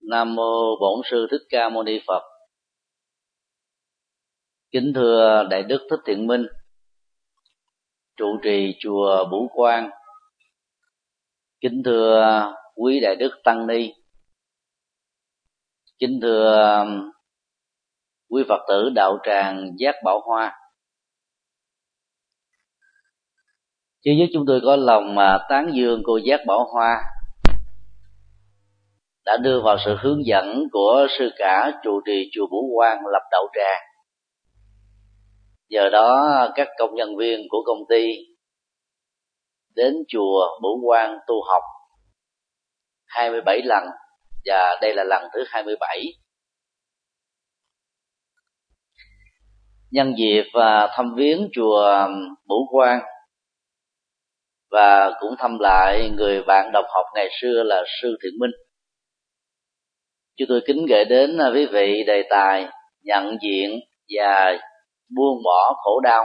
Nam mô Bổn Sư Thích Ca Mâu Ni Phật. Kính thưa Đại Đức Thích Thiện Minh, trụ trì chùa Bửu Quang. Kính thưa quý Đại Đức Tăng Ni. Kính thưa quý Phật tử đạo tràng Giác Bảo Hoa. Trước nhất chúng tôi có lòng tán dương cô Giác Bảo Hoa đã đưa vào sự hướng dẫn của sư cả trụ trì chùa Bửu Quang lập đạo tràng. Giờ đó các công nhân viên của công ty đến chùa Bửu Quang tu học 27 lần và đây là lần thứ 27. Nhân dịp thăm viếng chùa Bửu Quang và cũng thăm lại người bạn đồng học ngày xưa là sư Thiện Minh, chúng tôi kính gửi đến quý vị đề tài nhận diện và buông bỏ khổ đau.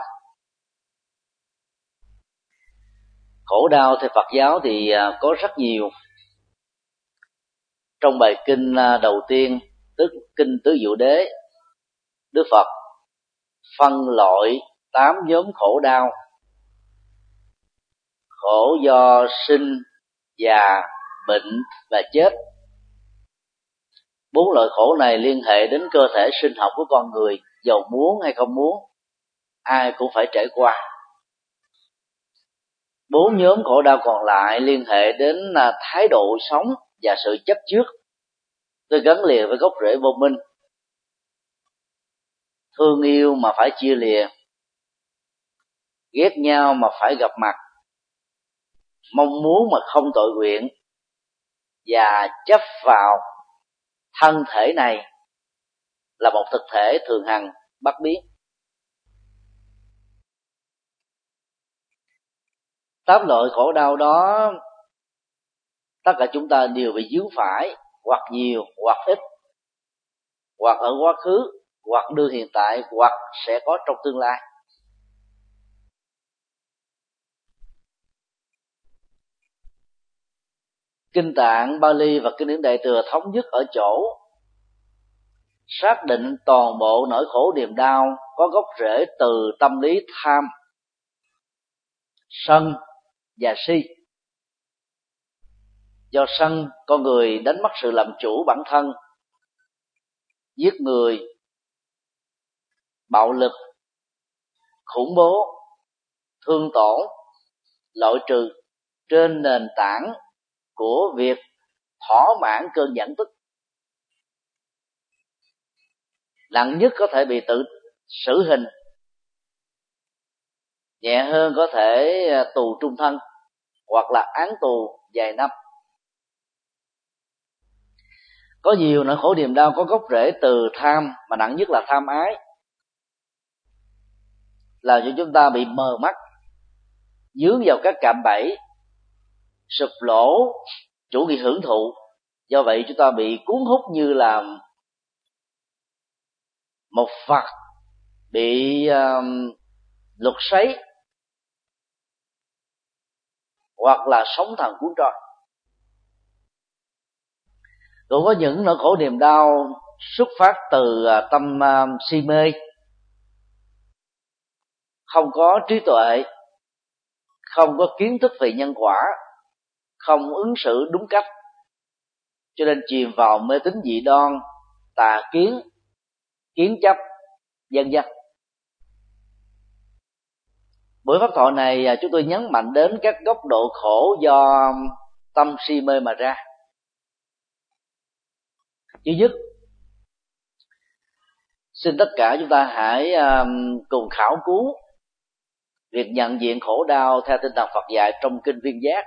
Khổ đau theo Phật giáo thì có rất nhiều. Trong bài kinh đầu tiên, tức kinh Tứ Diệu Đế, Đức Phật phân loại 8 nhóm khổ đau: khổ do sinh, già, bệnh và chết. 4 loại khổ này liên hệ đến cơ thể sinh học của con người, dầu muốn hay không muốn, ai cũng phải trải qua. 4 nhóm khổ đau còn lại liên hệ đến thái độ sống và sự chấp trước. Tôi gắn liền với gốc rễ vô minh. Thương yêu mà phải chia lìa, ghét nhau mà phải gặp mặt, mong muốn mà không tội nguyện, và chấp vào thân thể này là một thực thể thường hằng bất biến. 8 loại khổ đau đó, tất cả chúng ta đều bị dướng phải, hoặc nhiều hoặc ít, hoặc ở quá khứ, hoặc đương hiện tại, hoặc sẽ có trong tương lai. Kinh Tạng Bali và Kinh Điển Đại Thừa thống nhất ở chỗ xác định toàn bộ nỗi khổ niềm đau có gốc rễ từ tâm lý tham, sân và si. Do sân, con người đánh mất sự làm chủ bản thân, giết người, bạo lực, khủng bố, thương tổn, loại trừ trên nền tảng của việc thỏa mãn cơn giận tức. Nặng nhất có thể bị tự xử hình, nhẹ hơn có thể tù trung thân hoặc là án tù vài năm. Có nhiều nỗi khổ niềm đau có gốc rễ từ tham, mà nặng nhất là tham ái, làm cho chúng ta bị mờ mắt, dướng vào các cạm bẫy, sụp lỗ chủ nghĩa hưởng thụ. Do vậy chúng ta bị cuốn hút như là một vật bị lục xoáy, hoặc là sóng thần cuốn trôi. Cũng có những nỗi khổ niềm đau xuất phát từ tâm si mê, không có trí tuệ, không có kiến thức về nhân quả, không ứng xử đúng cách, cho nên chìm vào mê tín dị đoan, tà kiến, kiến chấp, vân vân. Buổi pháp thoại này chúng tôi nhấn mạnh đến các góc độ khổ do tâm si mê mà ra. Thứ nhất, xin tất cả chúng ta hãy cùng khảo cứu việc nhận diện khổ đau theo tinh thần Phật dạy trong kinh Viên Giác.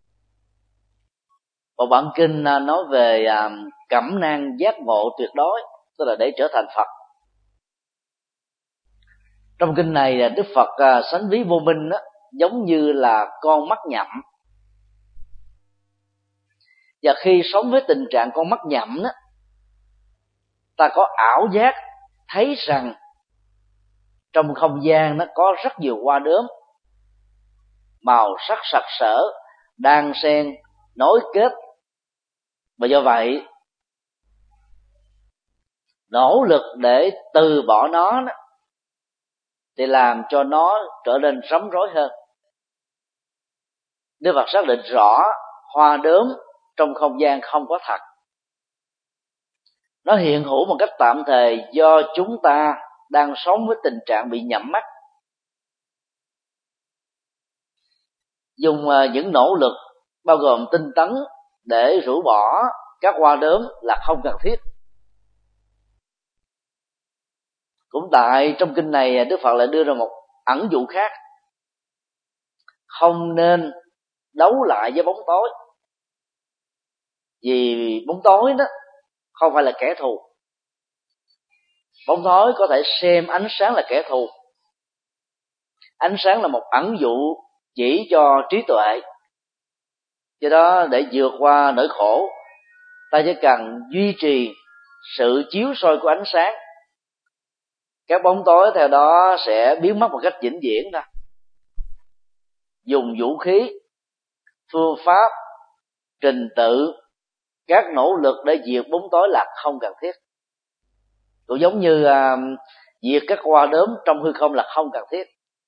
Một bản kinh nói về cẩm nang giác ngộ tuyệt đối, tức là để trở thành Phật. Trong kinh này Đức Phật sánh ví vô minh đó, giống như là con mắt nhậm. Và khi sống với tình trạng con mắt nhậm đó, ta có ảo giác thấy rằng trong không gian nó có rất nhiều hoa đốm, màu sắc sặc sỡ, đan xen, nối kết. Và do vậy nỗ lực để từ bỏ nó đó, thì làm cho nó trở nên rắm rối hơn. Đức Phật xác định rõ hoa đốm trong không gian không có thật, nó hiện hữu một cách tạm thời do chúng ta đang sống với tình trạng bị nhắm mắt. Dùng những nỗ lực bao gồm tinh tấn để rũ bỏ các hoa đốm là không cần thiết. Cũng tại trong kinh này Đức Phật lại đưa ra một ẩn dụ khác: không nên đấu lại với bóng tối, vì bóng tối đó không phải là kẻ thù. Bóng tối có thể xem ánh sáng là kẻ thù. Ánh sáng là một ẩn dụ chỉ cho trí tuệ. Do đó để vượt qua nỗi khổ, ta chỉ cần duy trì sự chiếu soi của ánh sáng, các bóng tối theo đó sẽ biến mất một cách vĩnh viễn thôi. Dùng vũ khí, phương pháp, trình tự, các nỗ lực để diệt bóng tối là không cần thiết. Cũng giống như diệt các hoa đốm trong hư không là không cần thiết.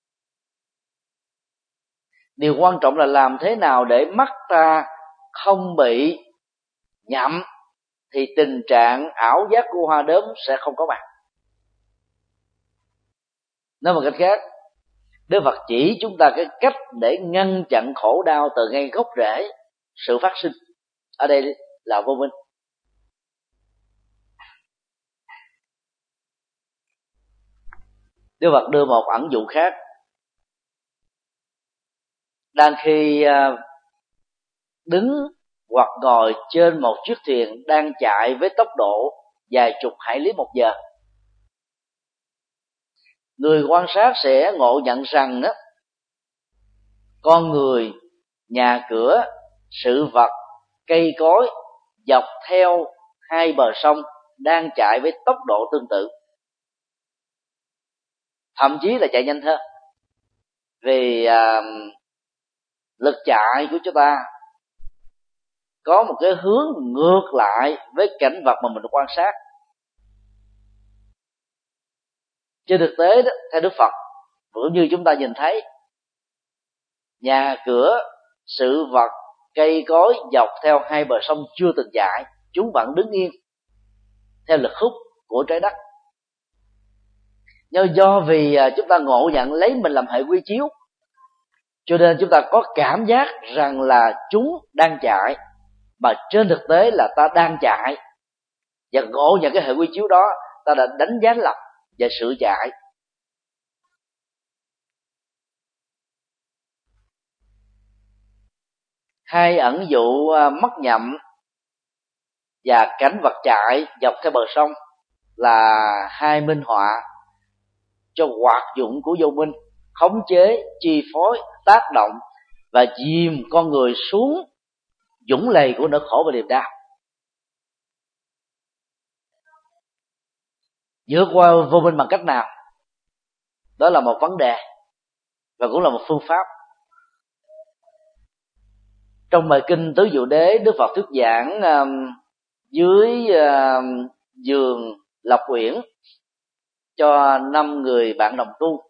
Điều quan trọng là làm thế nào để mắt ta không bị nhậm, thì tình trạng ảo giác của hoa đốm sẽ không có mặt. Nói một cách khác, Đức Phật chỉ chúng ta cái cách để ngăn chặn khổ đau từ ngay gốc rễ sự phát sinh. Ở đây là vô minh. Đức Phật đưa một ẩn dụ khác: đang khi đứng hoặc ngồi trên một chiếc thuyền đang chạy với tốc độ vài chục hải lý một giờ, người quan sát sẽ ngộ nhận rằng đó, con người, nhà cửa, sự vật, cây cối dọc theo hai bờ sông đang chạy với tốc độ tương tự, thậm chí là chạy nhanh hơn. Vì lực chạy của chúng ta có một cái hướng ngược lại với cảnh vật mà mình quan sát. Trên thực tế đó, theo Đức Phật, cũng như chúng ta nhìn thấy, nhà cửa, sự vật, cây cối dọc theo hai bờ sông chưa từng chạy, chúng vẫn đứng yên theo lực hút của trái đất. Nhưng do vì chúng ta ngộ nhận lấy mình làm hệ quy chiếu, cho nên chúng ta có cảm giác rằng là chúng đang chạy, mà trên thực tế là ta đang chạy. Và ngộ nhận cái hệ quy chiếu đó, ta đã đánh giá lầm về sự chạy. Hai ẩn dụ mất nhậm và cảnh vật chạy dọc theo bờ sông là hai minh họa cho hoạt dụng của vô minh, khống chế, chi phối, tác động và dìm con người xuống dũng lầy của nỗi khổ và niềm đau. Vượt qua vô minh bằng cách nào? Đó là một vấn đề và cũng là một phương pháp. Trong bài kinh Tứ Diệu Đế, Đức Phật thuyết giảng dưới giường Lộc Uyển cho 5 người bạn đồng tu,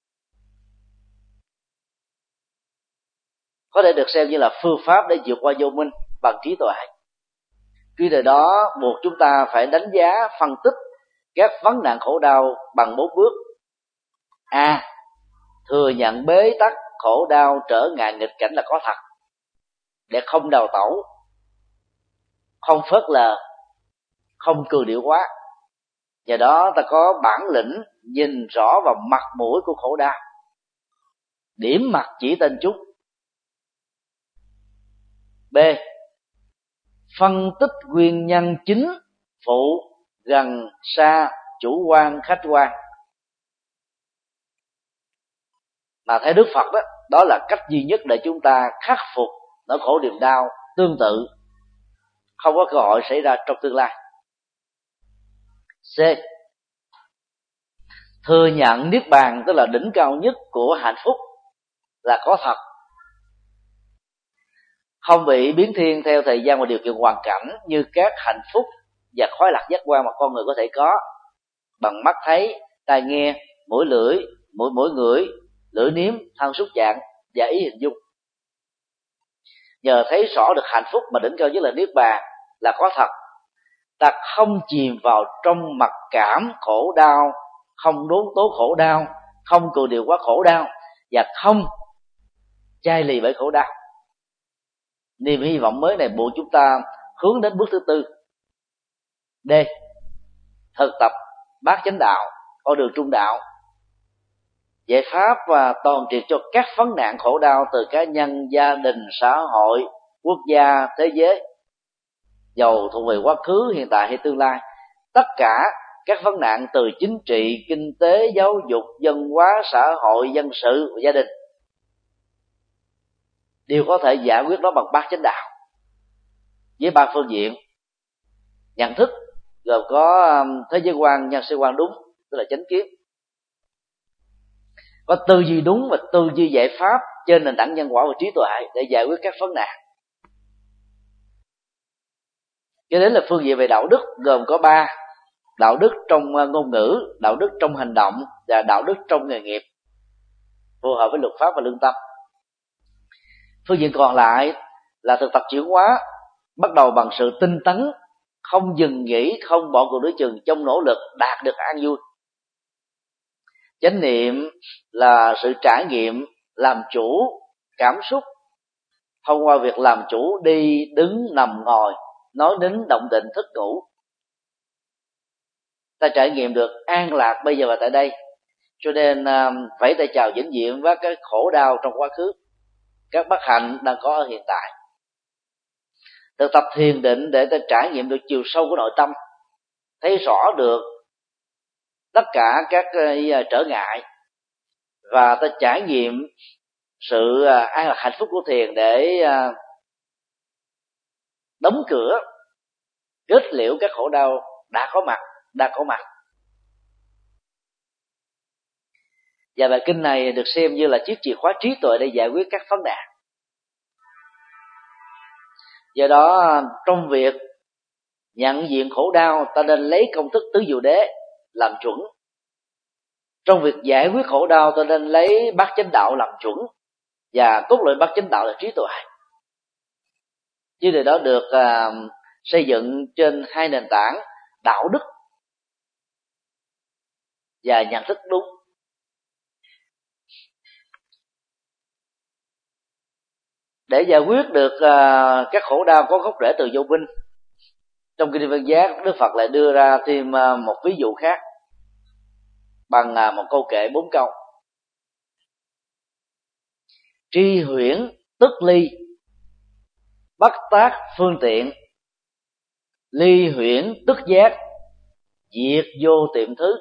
có thể được xem như là phương pháp để vượt qua vô minh bằng trí tuệ. Khi đời đó buộc chúng ta phải đánh giá, phân tích các vấn nạn khổ đau bằng 4 bước. A. Thừa nhận bế tắc, khổ đau, trở ngại, nghịch cảnh là có thật, để không đào tẩu, không phớt lờ, không cường điệu quá. Nhờ đó ta có bản lĩnh nhìn rõ vào mặt mũi của khổ đau, điểm mặt chỉ tên chúng. B. Phân tích nguyên nhân chính, phụ, gần, xa, chủ quan, khách quan. Mà theo Đức Phật đó, đó là cách duy nhất để chúng ta khắc phục nỗi khổ niềm đau tương tự, không có cơ hội xảy ra trong tương lai. C. Thừa nhận niết bàn, tức là đỉnh cao nhất của hạnh phúc, là có thật, không bị biến thiên theo thời gian và điều kiện hoàn cảnh như các hạnh phúc và khoái lạc giác quan mà con người có thể có bằng mắt thấy, tai nghe, mũi lưỡi, mũi ngửi, lưỡi nếm, thân xúc chạm và ý hình dung. Nhờ thấy rõ được hạnh phúc mà đỉnh cao nhất là niết bàn là có thật, ta không chìm vào trong mặc cảm khổ đau, không đốn tố khổ đau, không cường điều quá khổ đau và không chai lì bởi khổ đau. Niềm hy vọng mới này buộc chúng ta hướng đến bước thứ tư. D. Thực tập bát chánh đạo, con đường trung đạo, giải pháp và toàn triệt cho các vấn nạn khổ đau từ cá nhân, gia đình, xã hội, quốc gia, thế giới, dầu thuộc về quá khứ, hiện tại hay tương lai. Tất cả các vấn nạn từ chính trị, kinh tế, giáo dục, văn hóa, xã hội, dân sự và gia đình đều có thể giải quyết nó bằng bát chánh đạo với ba phương diện: nhận thức gồm có thế giới quan, nhân sinh quan đúng, tức là chánh kiến; có tư duy đúng và tư duy giải pháp trên nền tảng nhân quả và trí tuệ để giải quyết các vấn nạn. Cho đến là phương diện về đạo đức gồm có ba: đạo đức trong ngôn ngữ, đạo đức trong hành động và đạo đức trong nghề nghiệp, phù hợp với luật pháp và lương tâm. Phương diện còn lại là thực tập chuyển hóa, bắt đầu bằng sự tinh tấn, không dừng nghỉ, không bỏ cuộc đối chừng trong nỗ lực đạt được an vui. Chánh niệm là sự trải nghiệm làm chủ cảm xúc thông qua việc làm chủ đi, đứng, nằm, ngồi, nói đến, động tịnh, thức, ngủ. Ta trải nghiệm được an lạc bây giờ và tại đây, cho nên phải tay chào vĩnh viễn với cái khổ đau trong quá khứ, các bất hạnh đang có ở hiện tại. Thực tập thiền định để ta trải nghiệm được chiều sâu của nội tâm, thấy rõ được tất cả các trở ngại, và ta trải nghiệm sự an lạc hạnh phúc của thiền để đóng cửa, kết liễu các khổ đau đã có mặt. Và bài kinh này được xem như là chiếc chìa khóa trí tuệ để giải quyết các vấn nạn. Do đó trong việc nhận diện khổ đau, ta nên lấy công thức tứ diệu đế làm chuẩn. Trong việc giải quyết khổ đau, ta nên lấy bát chánh đạo làm chuẩn, và cốt lõi bát chánh đạo là trí tuệ. Chứ điều đó được xây dựng trên hai nền tảng: đạo đức và nhận thức đúng. Để giải quyết được các khổ đau có gốc rễ từ vô minh, trong kinh Văn Giác, Đức Phật lại đưa ra thêm một ví dụ khác bằng một câu kệ 4 câu: tri huyễn tức ly, bất tác phương tiện, ly huyễn tức giác, diệt vô tiệm thứ.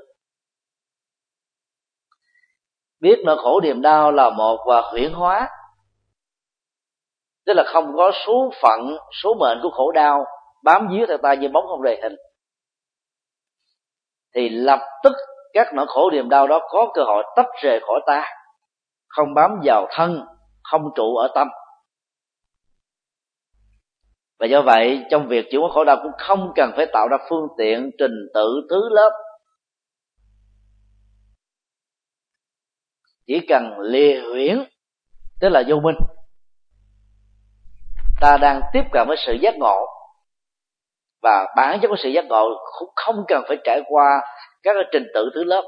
Biết nỗi khổ niềm đau là một huyễn hóa, tức là không có số phận, số mệnh của khổ đau bám víu theo ta như bóng không rời hình, thì lập tức các nỗi khổ niềm đau đó có cơ hội tách rời khỏi ta, không bám vào thân, không trụ ở tâm. Và do vậy trong việc chịu khổ đau cũng không cần phải tạo ra phương tiện, trình tự, thứ lớp, chỉ cần lìa huyễn, tức là vô minh. Ta đang tiếp cận với sự giác ngộ, và bản chất của sự giác ngộ cũng không cần phải trải qua các trình tự thứ lớp.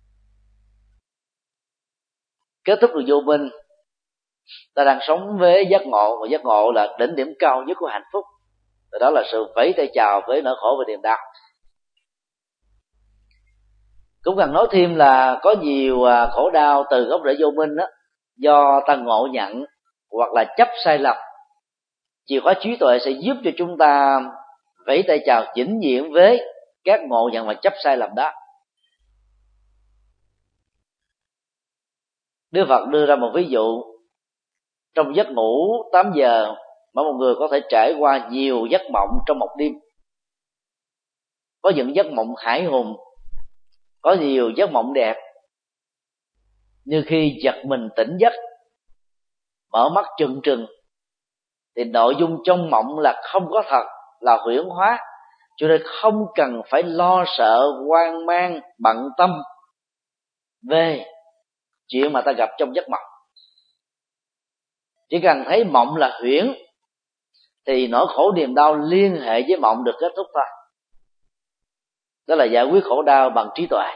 Kết thúc được vô minh, ta đang sống với giác ngộ, và giác ngộ là đỉnh điểm cao nhất của hạnh phúc. Và đó là sự vẫy tay chào với nỗi khổ và niềm đau. Cũng cần nói thêm là có nhiều khổ đau từ gốc rễ vô minh đó, do ta ngộ nhận hoặc là chấp sai lầm. Chìa khóa trí tuệ sẽ giúp cho chúng ta vẫy tay chào vĩnh viễn với các ngộ nhận và chấp sai lầm đó. Đức Phật đưa ra một ví dụ: trong giấc ngủ 8 giờ, mỗi một người có thể trải qua nhiều giấc mộng trong một đêm. Có những giấc mộng hãi hùng, có nhiều giấc mộng đẹp. Như khi giật mình tỉnh giấc, mở mắt trừng trừng, thì nội dung trong mộng là không có thật, là huyễn hóa, cho nên không cần phải lo sợ, hoang mang, bận tâm về chuyện mà ta gặp trong giấc mộng. Chỉ cần thấy mộng là huyễn thì nỗi khổ niềm đau liên hệ với mộng được kết thúc thôi. Đó là giải quyết khổ đau bằng trí tuệ.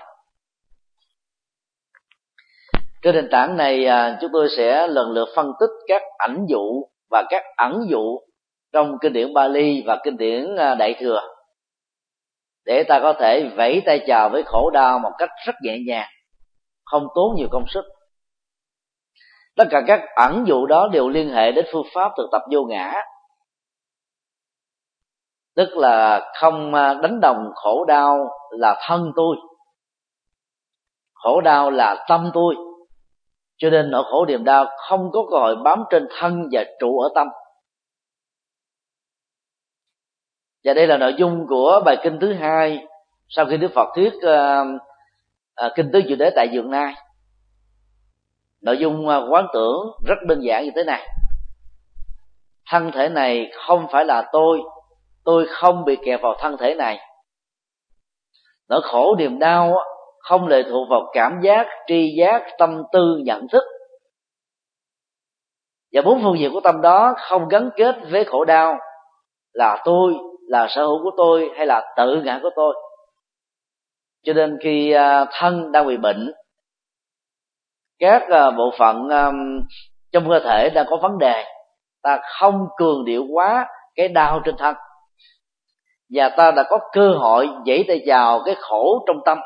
Trên nền tảng này chúng tôi sẽ lần lượt phân tích các ảnh dụ và các ẩn dụ trong kinh điển Bali và kinh điển Đại Thừa, để ta có thể vẫy tay chào với khổ đau một cách rất nhẹ nhàng, không tốn nhiều công sức. Tất cả các ẩn dụ đó đều liên hệ đến phương pháp thực tập vô ngã, tức là không đánh đồng khổ đau là thân tôi, khổ đau là tâm tôi, cho nên nỗi khổ niềm đau không có cơ hội bám trên thân và trụ ở tâm. Và đây là nội dung của bài kinh thứ hai sau khi Đức Phật thuyết kinh tứ diệu đế tại Vườn Nai. Nội dung quán tưởng rất đơn giản như thế này: thân thể này không phải là tôi không bị kẹp vào thân thể này. Nỗi khổ niềm đau không lệ thuộc vào cảm giác, tri giác, tâm tư, nhận thức, và bốn phương diện của tâm đó không gắn kết với khổ đau là tôi, là sở hữu của tôi, hay là tự ngã của tôi. Cho nên khi thân đang bị bệnh, các bộ phận trong cơ thể đang có vấn đề, ta không cường điệu quá cái đau trên thân, và ta đã có cơ hội vẫy tay chào cái khổ trong tâm,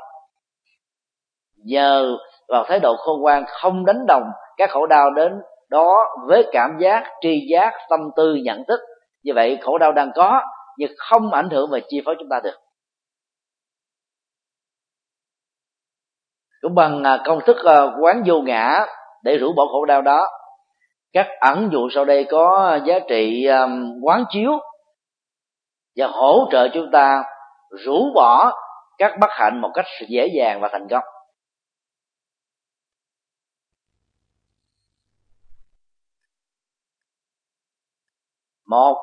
nhờ vào thái độ khôn ngoan, không đánh đồng các khổ đau đến đó với cảm giác, tri giác, tâm tư, nhận thức. Như vậy khổ đau đang có nhưng không ảnh hưởng và chi phối chúng ta được. Cũng bằng công thức quán vô ngã để rũ bỏ khổ đau đó, các ẩn dụ sau đây có giá trị quán chiếu và hỗ trợ chúng ta rũ bỏ các bất hạnh một cách dễ dàng và thành công. Một,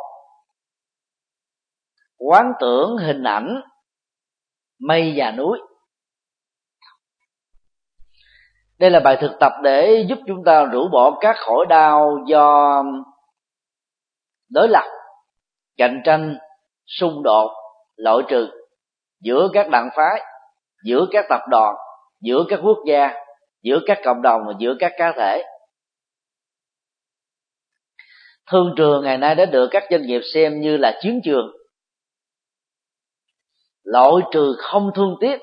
quán tưởng hình ảnh mây và núi. Đây là bài thực tập để giúp chúng ta rũ bỏ các khổ đau do đối lập, cạnh tranh, xung đột, loại trừ giữa các đảng phái, giữa các tập đoàn, giữa các quốc gia, giữa các cộng đồng và giữa các cá thể. Thương trường ngày nay đã được các doanh nghiệp xem như là chiến trường. Loại trừ không thương tiếc.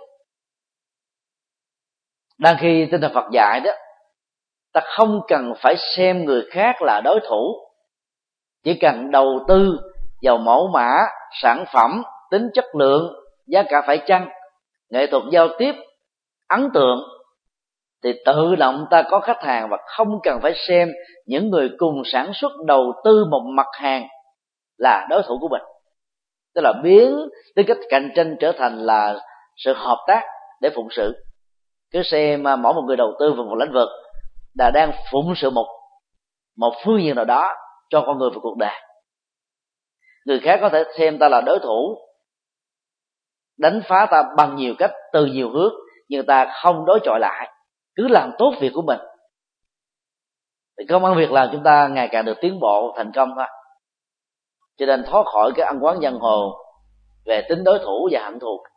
Đang khi tinh thần Phật dạy đó, ta không cần phải xem người khác là đối thủ, chỉ cần đầu tư vào mẫu mã, sản phẩm, tính chất lượng, giá cả phải chăng, nghệ thuật giao tiếp ấn tượng, thì tự động ta có khách hàng, và không cần phải xem những người cùng sản xuất đầu tư một mặt hàng là đối thủ của mình. Tức là biến tính cách cạnh tranh trở thành là sự hợp tác để phụng sự. Cứ xem mỗi một người đầu tư vào một lĩnh vực là đang phụng sự một phương diện nào đó cho con người và cuộc đời. Người khác có thể xem ta là đối thủ, đánh phá ta bằng nhiều cách, từ nhiều hướng, nhưng ta không đối chọi lại, cứ làm tốt việc của mình. Thì công ăn việc làm chúng ta ngày càng được tiến bộ, thành công thôi. Cho nên thoát khỏi cái ăn quán giang hồ về tính đối thủ và hận thù.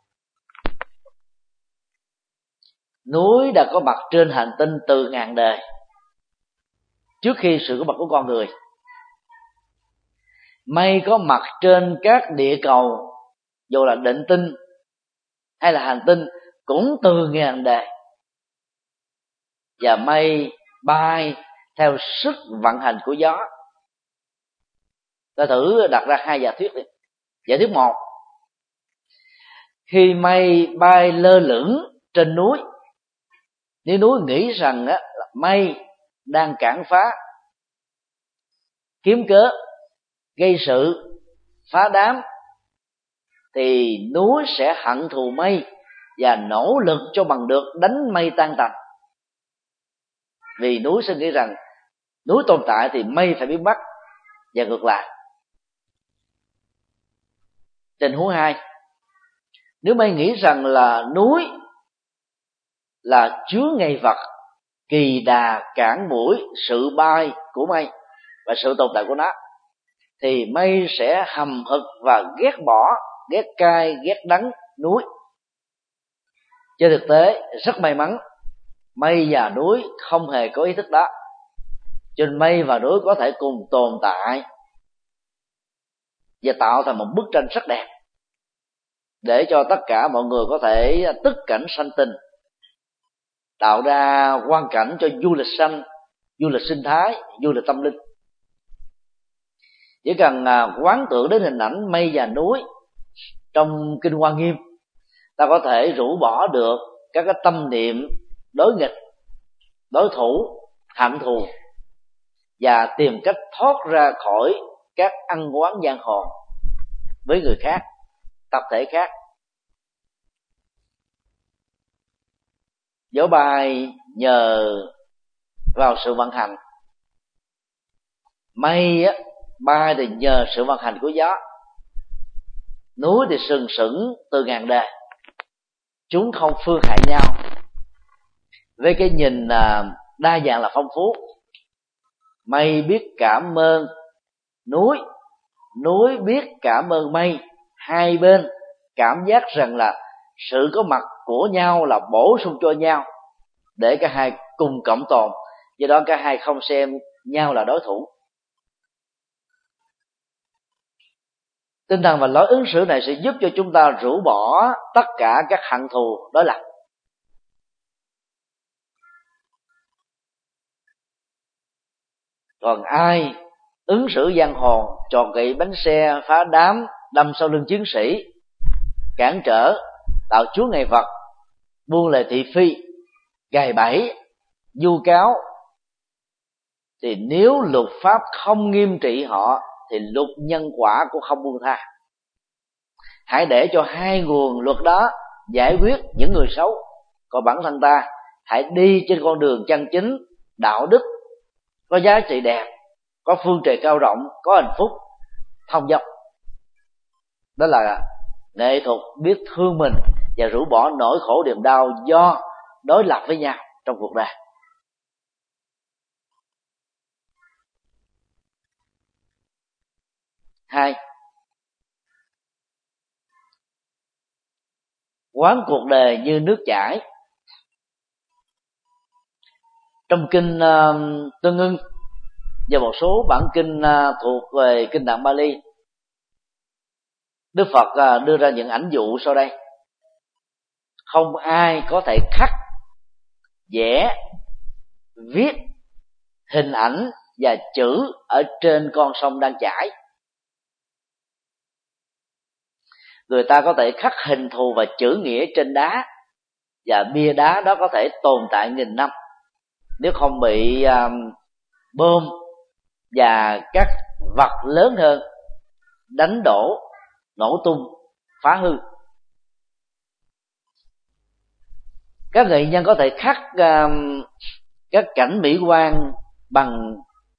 Núi đã có mặt trên hành tinh từ ngàn đời trước khi sự có mặt của con người. Mây có mặt trên các địa cầu, dù là định tinh hay là hành tinh, cũng từ ngàn đời. Và mây bay theo sức vận hành của gió. Ta thử đặt ra hai giả thuyết đi. Giả thuyết một: khi mây bay lơ lửng trên núi, nếu núi nghĩ rằng mây đang cản phá, kiếm cớ, gây sự, phá đám, thì núi sẽ hận thù mây và nỗ lực cho bằng được đánh mây tan tành. Vì núi sẽ nghĩ rằng núi tồn tại thì mây phải biến mất, và ngược lại. Tình huống hai: Nếu mây nghĩ rằng là núi là chứa ngây vật, kỳ đà cản mũi sự bay của mây và sự tồn tại của nó, thì mây sẽ hầm hực và ghét bỏ, ghét cay, ghét đắng núi. Trên thực tế rất may mắn, mây và núi không hề có ý thức đó. Trên mây và núi có thể cùng tồn tại và tạo thành một bức tranh rất đẹp để cho tất cả mọi người có thể tức cảnh sanh tình, tạo ra quang cảnh cho du lịch xanh, du lịch sinh thái, du lịch tâm linh. Chỉ cần quán tưởng đến hình ảnh mây và núi trong Kinh Hoa Nghiêm, ta có thể rũ bỏ được các cái tâm niệm đối nghịch, đối thủ, hận thù và tìm cách thoát ra khỏi các ăn oán giang hồ với người khác, tập thể khác. Gió bay nhờ vào sự vận hành, mây á bay thì nhờ sự vận hành của gió, núi thì sừng sững từ ngàn đời. Chúng không phương hại nhau. Với cái nhìn đa dạng là phong phú, mây biết cảm ơn núi, núi biết cảm ơn mây. Hai bên cảm giác rằng là sự có mặt của nhau là bổ sung cho nhau để cả hai cùng cộng tồn, do đó cả hai không xem nhau là đối thủ. Tinh thần và lối ứng xử này sẽ giúp cho chúng ta rũ bỏ tất cả các hận thù đối lập. Còn ai ứng xử giang hồ, tròn gậy bánh xe, phá đám, đâm sau lưng chiến sĩ, cản trở, tạo chướng ngại vật, buôn lời thị phi, gài bẫy, vu cáo, thì nếu luật pháp không nghiêm trị họ thì luật nhân quả cũng không buông tha. Hãy để cho hai nguồn luật đó giải quyết những người xấu, còn bản thân ta hãy đi trên con đường chân chính, đạo đức, có giá trị đẹp, có phương trời cao rộng, có hạnh phúc thông dong. Đó là nghệ thuật biết thương mình và rũ bỏ nỗi khổ niềm đau do đối lập với nhau trong cuộc đời. Hai, quán cuộc đời như nước chảy. Trong kinh Tương Ưng và một số bản kinh thuộc về kinh Tạng Bali, Đức Phật đưa ra những ảnh dụ sau đây. Không ai có thể khắc, vẽ, viết hình ảnh và chữ ở trên con sông đang chảy. Người ta có thể khắc hình thù và chữ nghĩa trên đá, và bia đá đó có thể tồn tại nghìn năm nếu không bị bom và các vật lớn hơn đánh đổ, nổ tung, phá hư. Các nghệ nhân có thể khắc các cảnh mỹ quan bằng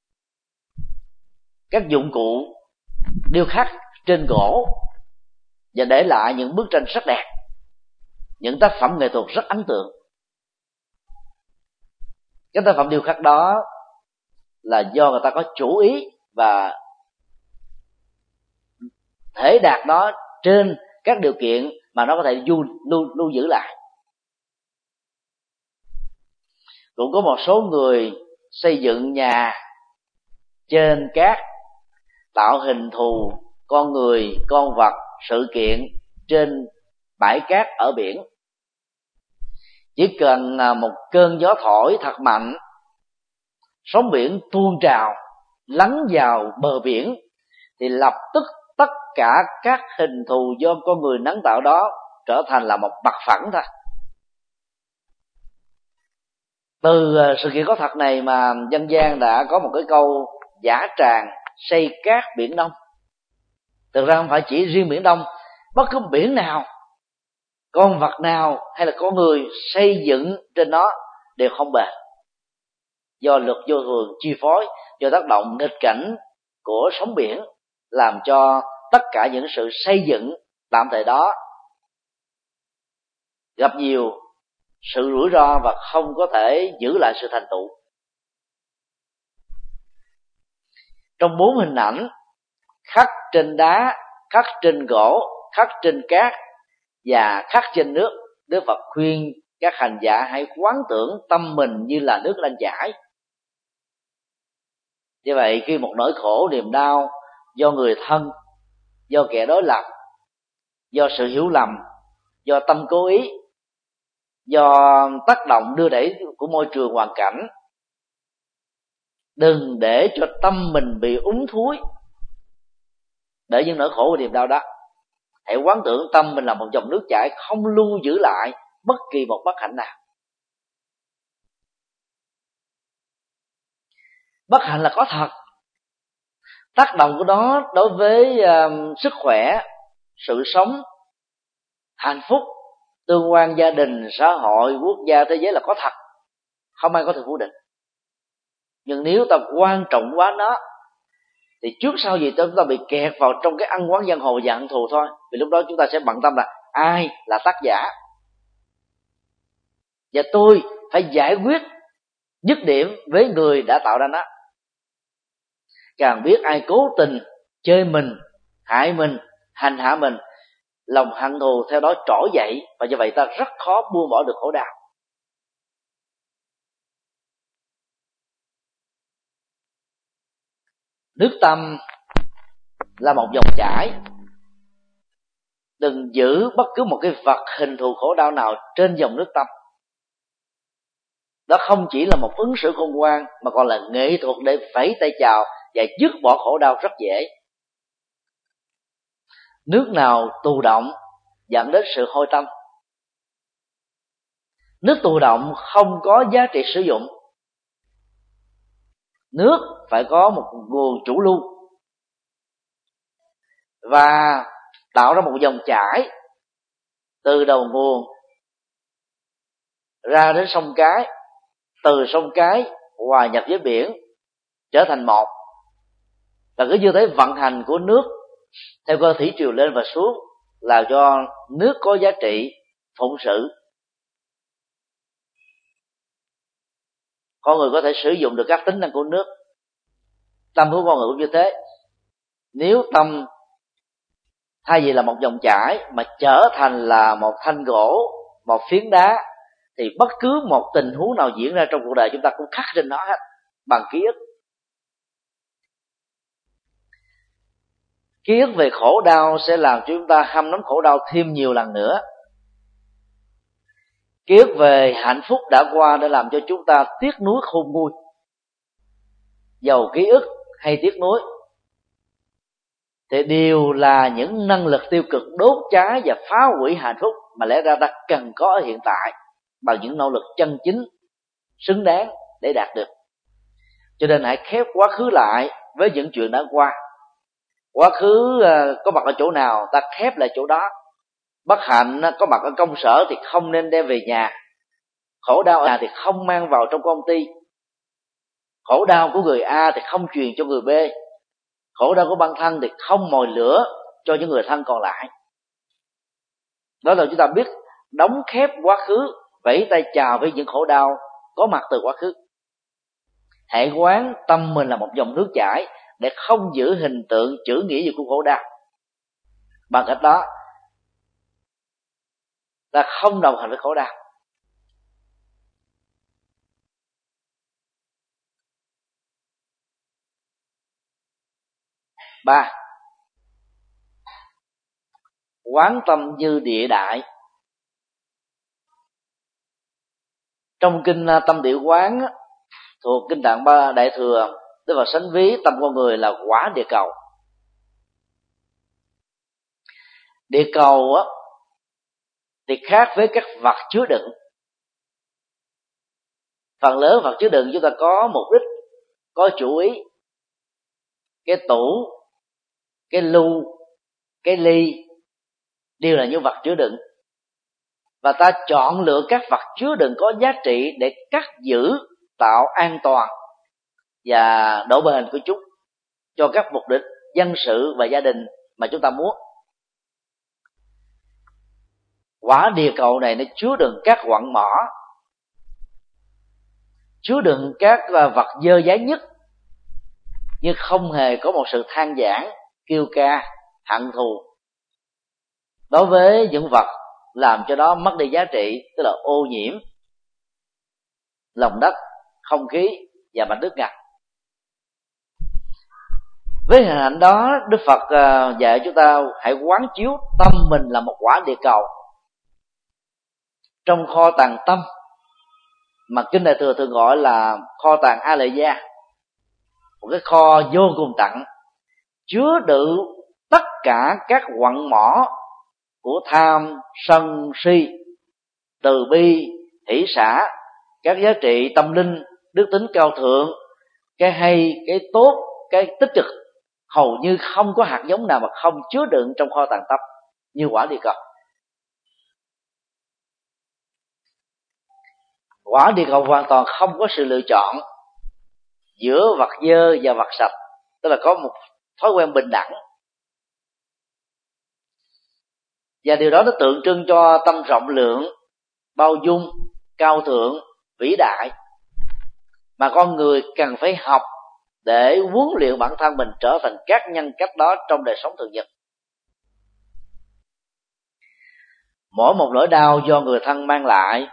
các dụng cụ điêu khắc trên gỗ và để lại những bức tranh rất đẹp, những tác phẩm nghệ thuật rất ấn tượng. Các tác phẩm điêu khắc đó là do người ta có chủ ý và thể đạt nó trên các điều kiện mà nó có thể lưu giữ lại. Cũng có một số người xây dựng nhà trên cát, tạo hình thù con người, con vật, sự kiện trên bãi cát ở biển. Chỉ cần một cơn gió thổi thật mạnh, sóng biển tuôn trào lắng vào bờ biển, thì lập tức tất cả các hình thù do con người nắng tạo đó trở thành là một bặt phẳng thôi. Từ sự kiện có thật này mà dân gian đã có một cái câu giả tràng xây cát biển Đông. Thực ra không phải chỉ riêng biển Đông, bất cứ biển nào, con vật nào hay là con người xây dựng trên nó đều không bền, do luật vô thường chi phối, do tác động nghịch cảnh của sóng biển, làm cho tất cả những sự xây dựng tạm thời đó gặp nhiều sự rủi ro và không có thể giữ lại sự thành tựu. Trong 4 hình ảnh khắc trên đá, khắc trên gỗ, khắc trên cát và khắc trên nước, Đức Phật khuyên các hành giả hãy quán tưởng tâm mình như là nước đang chảy. Như vậy khi một nỗi khổ niềm đau do người thân, do kẻ đối lập, do sự hiểu lầm, do tâm cố ý, do tác động đưa đẩy của môi trường hoàn cảnh, đừng để cho tâm mình bị úng thúi bởi những nỗi khổ và niềm đau đó. Hãy quán tưởng tâm mình là một dòng nước chảy, không lưu giữ lại bất kỳ một bất hạnh nào. Bất hạnh là có thật, tác động của nó đối với sức khỏe, sự sống, hạnh phúc, tương quan gia đình, xã hội, quốc gia, thế giới là có thật, không ai có thể phủ định. Nhưng nếu ta quan trọng quá nó thì trước sau gì chúng ta bị kẹt vào trong cái ăn quán giang hồ và hận thù thôi. Vì lúc đó chúng ta sẽ bận tâm là ai là tác giả, và tôi phải giải quyết dứt điểm với người đã tạo ra nó. Càng biết ai cố tình chơi mình, hại mình, hành hạ mình, lòng hận thù theo đó trỗi dậy, và như vậy ta rất khó buông bỏ được khổ đau. Nước tâm là một dòng chảy, đừng giữ bất cứ một cái vật hình thù khổ đau nào trên dòng nước tâm. Đó không chỉ là một ứng xử khôn ngoan mà còn là nghệ thuật để vẫy tay chào và dứt bỏ khổ đau rất dễ. Nước nào tù động dẫn đến sự hôi tâm. Nước tù động không có giá trị sử dụng. Nước phải có một nguồn chủ lưu và tạo ra một dòng chảy từ đầu nguồn ra đến sông cái, từ sông cái hòa nhập với biển trở thành một. Là cứ như thế vận hành của nước theo cơ thủy triều lên và xuống là do nước có giá trị phụng sự. Con người có thể sử dụng được các tính năng của nước. Tâm của con người cũng như thế. Nếu tâm thay vì là một dòng chảy mà trở thành là một thanh gỗ, một phiến đá, thì bất cứ một tình huống nào diễn ra trong cuộc đời chúng ta cũng khắc trên nó hết bằng ký ức. Ký ức về khổ đau sẽ làm cho chúng ta hâm nóng khổ đau thêm nhiều lần nữa. Ký ức về hạnh phúc đã qua đã làm cho chúng ta tiếc nuối khôn nguôi. Dầu ký ức hay tiếc nuối thì đều là những năng lực tiêu cực đốt cháy và phá hủy hạnh phúc mà lẽ ra ta cần có ở hiện tại bằng những nỗ lực chân chính xứng đáng để đạt được. Cho nên hãy khép quá khứ lại với những chuyện đã qua. Quá khứ có mặt ở chỗ nào ta khép lại chỗ đó. Bất hạnh có mặt ở công sở thì không nên đem về nhà. Khổ đau ở nhà thì không mang vào trong công ty. Khổ đau của người A thì không truyền cho người B. Khổ đau của bản thân thì không mồi lửa cho những người thân còn lại. Đó là chúng ta biết đóng khép quá khứ, vẫy tay chào với những khổ đau có mặt từ quá khứ. Hãy quán tâm mình là một dòng nước chảy để không giữ hình tượng chữ nghĩa gì của khổ đau. Bằng cách đó ta không đồng hành với khổ đau. Ba, quán tâm như địa đại. Trong kinh Tâm Địa Quán thuộc kinh Tạng Ba Đại Thừa, Đức Phật sánh ví tâm con người là quả địa cầu. Địa cầu thì khác với các vật chứa đựng. Phần lớn vật chứa đựng chúng ta có mục đích, có chủ ý. Cái tủ, cái lu, cái ly đều là những vật chứa đựng, và ta chọn lựa các vật chứa đựng có giá trị để cất giữ, tạo an toàn và độ bền của chúng cho các mục đích dân sự và gia đình mà chúng ta muốn. Quả địa cầu này nó chứa đựng các quặng mỏ, chứa đựng các vật dơ dái nhất, nhưng không hề có một sự than vãn, kêu ca, hận thù đối với những vật làm cho nó mất đi giá trị, tức là ô nhiễm lòng đất, không khí và mảnh nước ngầm. Với hình ảnh đó, Đức Phật dạy chúng ta hãy quán chiếu tâm mình là một quả địa cầu trong kho tàng tâm mà Kinh Đại Thừa thường gọi là kho tàng A Lệ Gia, một cái kho vô cùng tận, chứa đựng tất cả các quặng mỏ của tham, sân, si, từ bi, hỷ xả, các giá trị tâm linh, đức tính cao thượng, cái hay, cái tốt, cái tích cực, hầu như không có hạt giống nào mà không chứa đựng trong kho tàng tâm như quả địa cầu. Quả địa cầu hoàn toàn không có sự lựa chọn giữa vật dơ và vật sạch, tức là có một thói quen bình đẳng, và điều đó nó tượng trưng cho tâm rộng lượng, bao dung, cao thượng, vĩ đại mà con người cần phải học để huấn luyện bản thân mình trở thành các nhân cách đó trong đời sống thường nhật. Mỗi một nỗi đau do người thân mang lại,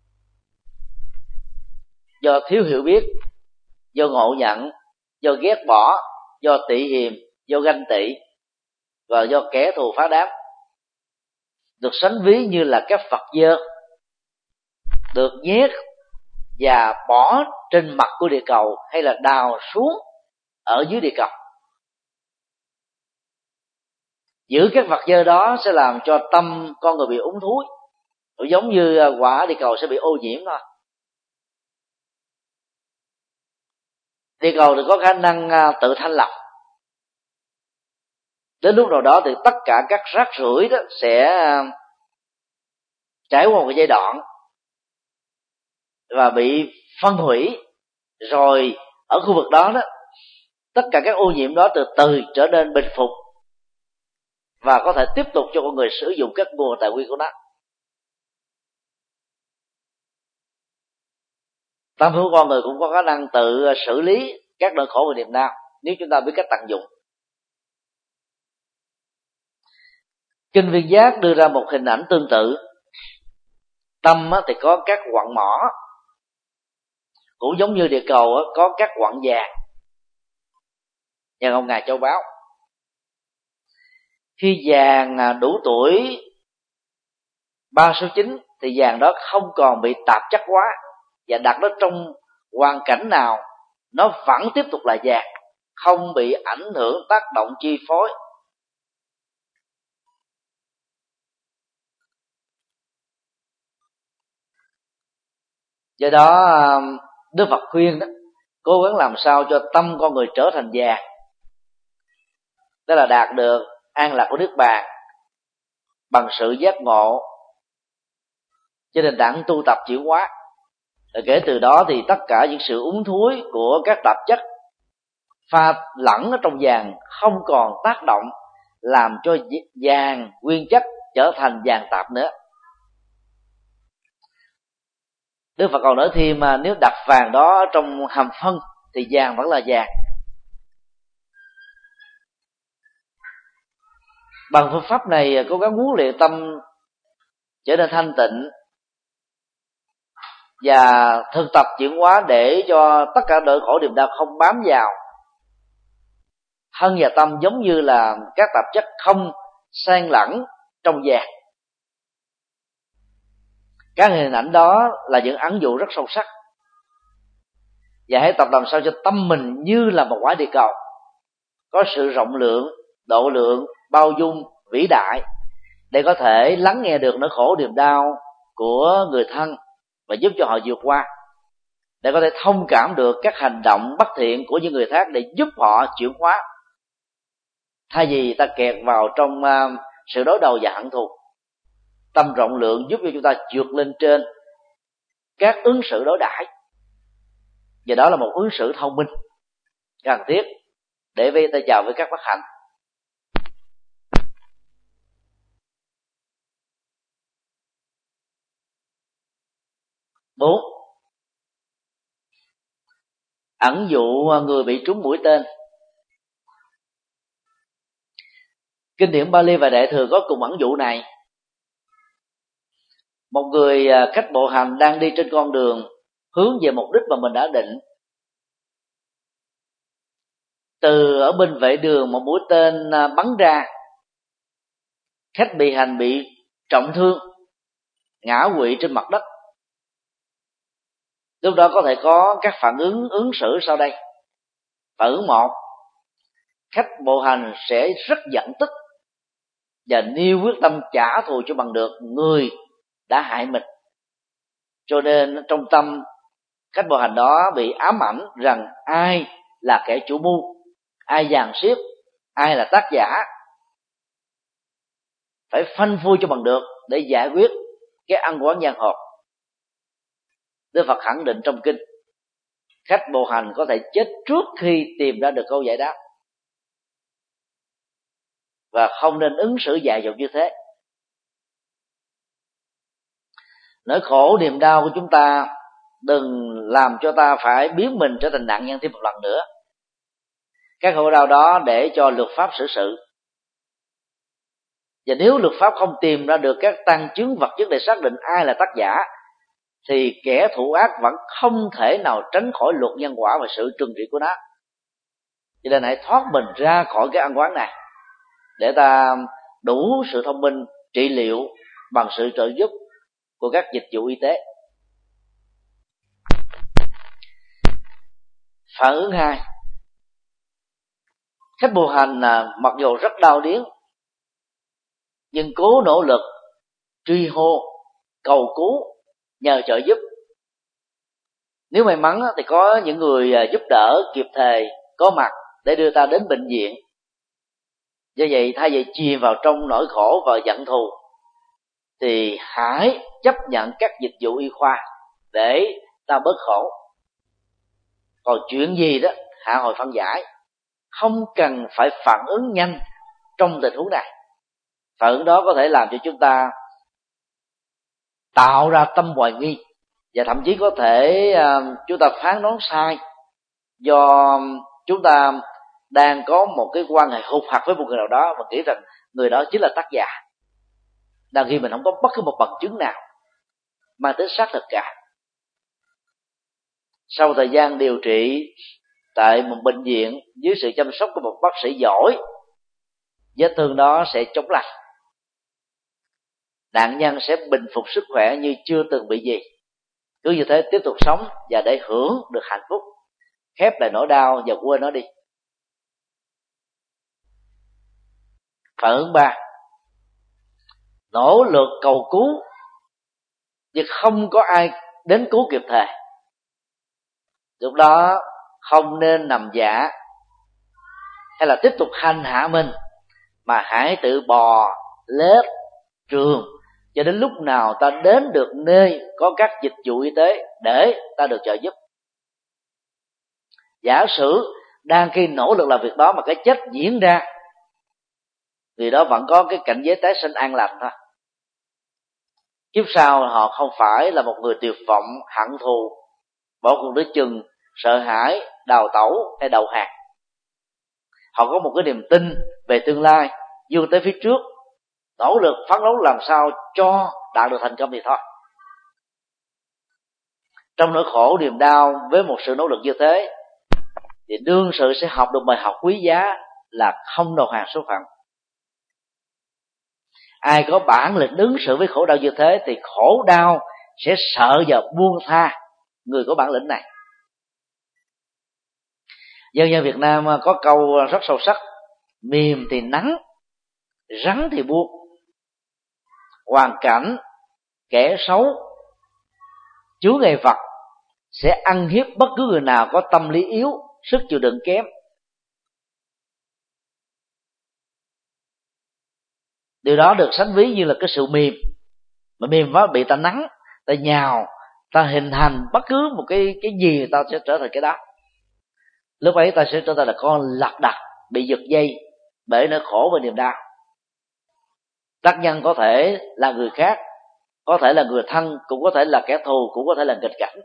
do thiếu hiểu biết, do ngộ nhận, do ghét bỏ, do tị hiềm, do ganh tị và do kẻ thù phá đám, được sánh ví như là các vật dơ được nhét và bỏ trên mặt của địa cầu hay là đào xuống ở dưới địa cầu. Giữ các vật dơ đó sẽ làm cho tâm con người bị úng thúi, giống như quả địa cầu sẽ bị ô nhiễm thôi. Địa cầu thì có khả năng tự thanh lọc. Đến lúc nào đó thì tất cả các rác rưởi đó sẽ trải qua một giai đoạn và bị phân hủy, rồi ở khu vực đó tất cả các ô nhiễm đó từ từ trở nên bình phục và có thể tiếp tục cho con người sử dụng các nguồn tài nguyên của nó. Tâm thức của con người cũng có khả năng tự xử lý các nỗi khổ và niềm đau nếu chúng ta biết cách tận dụng. Kinh Viên Giác đưa ra một hình ảnh tương tự. Tâm thì có các quặng mỏ, cũng giống như địa cầu có các quặng vàng và ngọc ngà châu báu. Khi vàng đủ tuổi 3/9 thì vàng đó không còn bị tạp chất hóa, và đặt nó trong hoàn cảnh nào nó vẫn tiếp tục là vàng, không bị ảnh hưởng tác động chi phối. Do đó Đức Phật khuyên đó, cố gắng làm sao cho tâm con người trở thành vàng, tức là đạt được an lạc của Niết Bàn bằng sự giác ngộ trên nền tảng tu tập chuyển hóa. Rồi kể từ đó thì tất cả những sự úng thúi của các tạp chất pha lẫn ở trong vàng không còn tác động làm cho vàng nguyên chất trở thành vàng tạp nữa. Đức Phật còn nói thêm mà nếu đặt vàng đó trong hầm phân thì vàng vẫn là vàng. Bằng phương pháp này cố gắng huấn luyện tâm trở nên thanh tịnh và thực tập chuyển hóa để cho tất cả nỗi khổ niềm đau không bám vào thân và tâm, giống như là các tạp chất không xen lẫn trong vàng. Các hình ảnh đó là những ẩn dụ rất sâu sắc, và hãy tập làm sao cho tâm mình như là một quả địa cầu, có sự rộng lượng, độ lượng, bao dung, vĩ đại, để có thể lắng nghe được nỗi khổ niềm đau của người thân và giúp cho họ vượt qua, để có thể thông cảm được các hành động bất thiện của những người khác để giúp họ chuyển hóa, thay vì ta kẹt vào trong sự đối đầu và hận thù. Tâm rộng lượng giúp cho chúng ta vượt lên trên các ứng xử đối đãi, và đó là một ứng xử thông minh cần thiết để về ta chào với các bất hạnh. 4. Ẩn dụ người bị trúng mũi tên. Kinh điển Bali và Đại Thừa có cùng ẩn dụ này. Một người khách bộ hành đang đi trên con đường hướng về mục đích mà mình đã định. Từ ở bên vệ đường một mũi tên bắn ra, khách bị hành bị trọng thương, ngã quỵ trên mặt đất. Lúc đó có thể có các phản ứng xử sau đây. Phản ứng 1, khách bộ hành sẽ rất giận tức và nêu quyết tâm trả thù cho bằng được người đã hại mình. Cho nên trong tâm khách bộ hành đó bị ám ảnh rằng ai là kẻ chủ mưu, ai dàn xếp, ai là tác giả, phải phanh phui cho bằng được để giải quyết cái ăn oán giang hồ. Đức Phật khẳng định trong kinh, khách bộ hành có thể chết trước khi tìm ra được câu giải đáp, và không nên ứng xử dại dột như thế. Nỗi khổ niềm đau của chúng ta đừng làm cho ta phải biến mình trở thành nạn nhân thêm một lần nữa. Các khổ đau đó để cho luật pháp xử sự. Và nếu luật pháp không tìm ra được các tăng chứng vật chất để xác định ai là tác giả, thì kẻ thủ ác vẫn không thể nào tránh khỏi luật nhân quả và sự trừng trị của nó. Cho nên hãy thoát mình ra khỏi cái ăn oán này, để ta đủ sự thông minh trị liệu bằng sự trợ giúp của các dịch vụ y tế. Phản ứng 2, khách bộ hành mặc dù rất đau điếng nhưng cố nỗ lực truy hô, cầu cứu, nhờ trợ giúp. Nếu may mắn thì có những người giúp đỡ kịp thời có mặt để đưa ta đến bệnh viện. Do vậy thay vì chìm vào trong nỗi khổ và giận thù, thì hãy chấp nhận các dịch vụ y khoa để ta bớt khổ. Còn chuyện gì đó hạ hồi phân giải, không cần phải phản ứng nhanh trong tình huống này. Phản ứng đó có thể làm cho chúng ta tạo ra tâm hoài nghi, và thậm chí có thể chúng ta phán đoán sai, do chúng ta đang có một cái quan hệ hụt hặc với một người nào đó và nghĩ rằng người đó chính là tác giả, đang khi mình không có bất cứ một bằng chứng nào mang tính xác thực cả. Sau thời gian điều trị tại một bệnh viện dưới sự chăm sóc của một bác sĩ giỏi, vết thương đó sẽ chóng lành, nạn nhân sẽ bình phục sức khỏe như chưa từng bị gì. Cứ như thế tiếp tục sống và để hưởng được hạnh phúc, khép lại nỗi đau và quên nó đi. Phản ứng 3, nỗ lực cầu cứu nhưng không có ai đến cứu kịp thời. Lúc đó không nên nằm dạ hay là tiếp tục hành hạ mình, mà hãy tự bò lết trường cho đến lúc nào ta đến được nơi có các dịch vụ y tế để ta được trợ giúp. Giả sử đang khi nỗ lực làm việc đó mà cái chết diễn ra, thì đó vẫn có cái cảnh giới tái sinh an lành thôi. Kiếp sau họ không phải là một người tuyệt vọng, hận thù, bỏ cuộc đối chừng, sợ hãi, đào tẩu hay đầu hàng. Họ có một cái niềm tin về tương lai, vươn tới phía trước, nỗ lực phấn đấu làm sao cho đạt được thành công thì thôi. Trong nỗi khổ niềm đau với một sự nỗ lực như thế, thì đương sự sẽ học được bài học quý giá là không đầu hàng số phận. Ai có bản lĩnh ứng xử với khổ đau như thế thì khổ đau sẽ sợ và buông tha người có bản lĩnh này. Dân gian Việt Nam có câu rất sâu sắc: mềm thì nắng, rắn thì buông. Hoàn cảnh, kẻ xấu, chướng ngại vật sẽ ăn hiếp bất cứ người nào có tâm lý yếu, sức chịu đựng kém. Điều đó được sánh ví như là cái sự mềm, mà mềm quá bị ta nắng, ta nhào, ta hình thành bất cứ một cái gì, ta sẽ trở thành cái đó. Lúc ấy ta sẽ trở thành là con lạc đặt bị giật dây bởi nỗi khổ và niềm đau. Tác nhân có thể là người khác, có thể là người thân, cũng có thể là kẻ thù, cũng có thể là nghịch cảnh.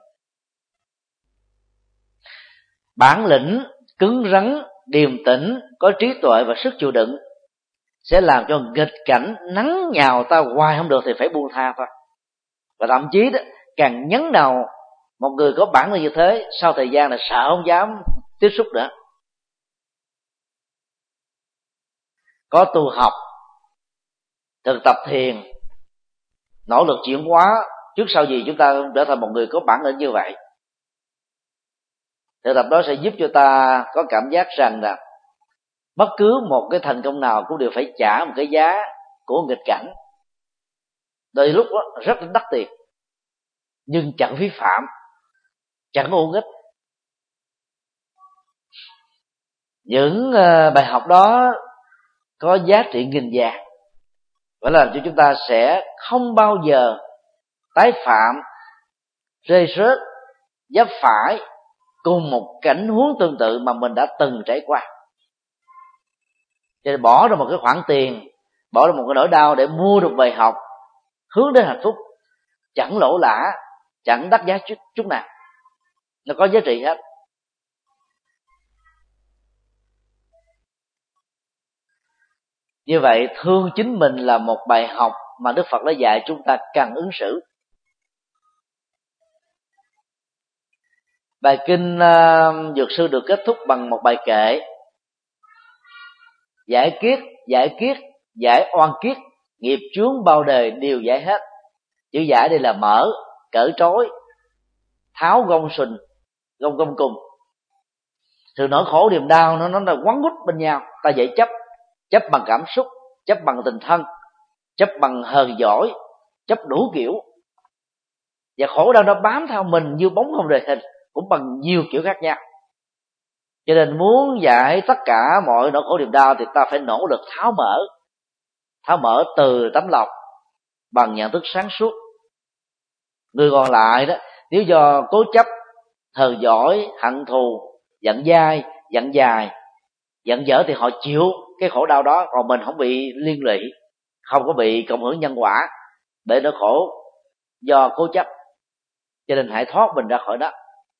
Bản lĩnh cứng rắn, điềm tĩnh, có trí tuệ và sức chịu đựng sẽ làm cho nghịch cảnh nắng nhào ta hoài không được thì phải buông tha thôi. Và thậm chí đó, càng nhấn nào một người có bản lĩnh như thế, sau thời gian là sợ không dám tiếp xúc nữa. Có tu học, thực tập thiền, nỗ lực chuyển hóa, trước sau gì chúng ta trở thành một người có bản lĩnh như vậy. Thực tập đó sẽ giúp cho ta có cảm giác rằng là bất cứ một cái thành công nào cũng đều phải trả một cái giá của nghịch cảnh. Đôi lúc đó, rất là đắt tiền, nhưng chẳng vi phạm, chẳng uổng ích. Những bài học đó có giá trị nghìn vàng, và làm cho chúng ta sẽ không bao giờ tái phạm, rơi rớt, vấp phải cùng một cảnh huống tương tự mà mình đã từng trải qua. Cho nên bỏ ra một cái khoản tiền, bỏ ra một cái nỗi đau để mua được bài học hướng đến hạnh phúc, chẳng lỗ lã, chẳng đắt giá chút nào, nó có giá trị hết. Như vậy thương chính mình là một bài học mà Đức Phật đã dạy chúng ta cần ứng xử. Bài kinh Dược Sư được kết thúc bằng một bài kệ: giải kiết, giải oan kiết, nghiệp chướng bao đời đều giải hết. Chữ giải đây là mở, cởi trói, tháo gông sình, gông cùng. Sự nỗi khổ niềm đau nó là quấn quýt bên nhau. Ta dễ chấp bằng cảm xúc, chấp bằng tình thân, chấp bằng hờn giỏi, chấp đủ kiểu. Và khổ đau nó bám theo mình như bóng không rời hình, cũng bằng nhiều kiểu khác nhau. Cho nên muốn giải tất cả mọi nỗi khổ niềm đau thì ta phải nỗ lực tháo mở từ tấm lòng bằng nhận thức sáng suốt. Người còn lại đó, nếu do cố chấp, hờn giỏi, hận thù, giận dai, giận dài, giận dở thì họ chịu cái khổ đau đó, còn mình không bị liên lụy, không có bị cộng hưởng nhân quả để nó khổ do cố chấp. Cho nên hãy thoát mình ra khỏi đó.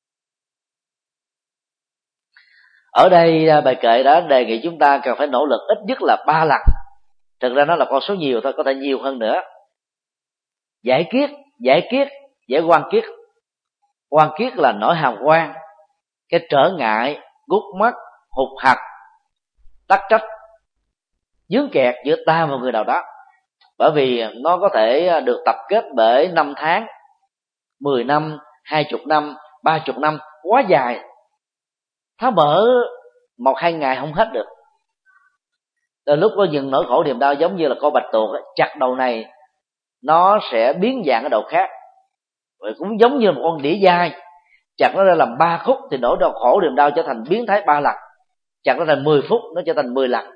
Ở đây bài kệ đã đề nghị chúng ta cần phải nỗ lực ít nhất là 3 lần. Thực ra nó là con số nhiều thôi, có thể nhiều hơn nữa. Giải kiết, giải oan kiết. Oan kiết là nỗi hàm oan, cái trở ngại, gút mắt, hụt hặc, tắc trách, vướng kẹt giữa ta và người nào đó. Bởi vì nó có thể được tập kết bởi 5 tháng, 10 năm, 20 năm, 30 năm, quá dài. Tháo mở 1-2 ngày không hết được. Từ lúc có những nỗi khổ niềm đau giống như là con bạch tuộc, chặt đầu này nó sẽ biến dạng ở đầu khác. Rồi cũng giống như một con đĩa dai, chặt nó ra làm 3 khúc thì nỗi đau khổ niềm đau trở thành biến thái 3 lần. Chặt nó thành 10 phút nó trở thành 10 lần.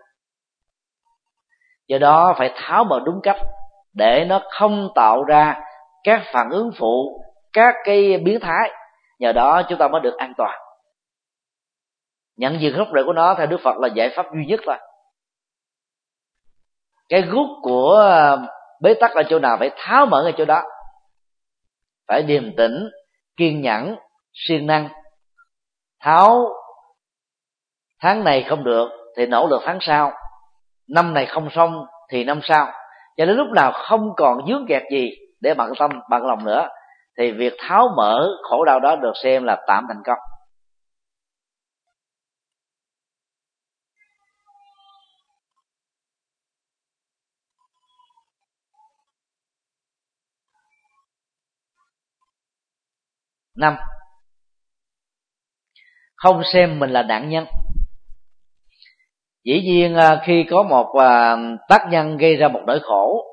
Do đó phải tháo mở đúng cách để nó không tạo ra các phản ứng phụ, các cái biến thái. Nhờ đó chúng ta mới được an toàn. Nhận diện gốc rễ của nó theo Đức Phật là giải pháp duy nhất thôi. Cái gút của bế tắc ở chỗ nào phải tháo mở ở chỗ đó. Phải điềm tĩnh, kiên nhẫn, siêng năng. Tháo tháng này không được thì nỗ lực tháng sau, năm này không xong thì năm sau. Cho đến lúc nào không còn vướng kẹt gì để bận tâm, bận lòng nữa, thì việc tháo mở khổ đau đó được xem là tạm thành công. Năm, không xem mình là nạn nhân. Dĩ nhiên khi có một tác nhân gây ra một nỗi khổ,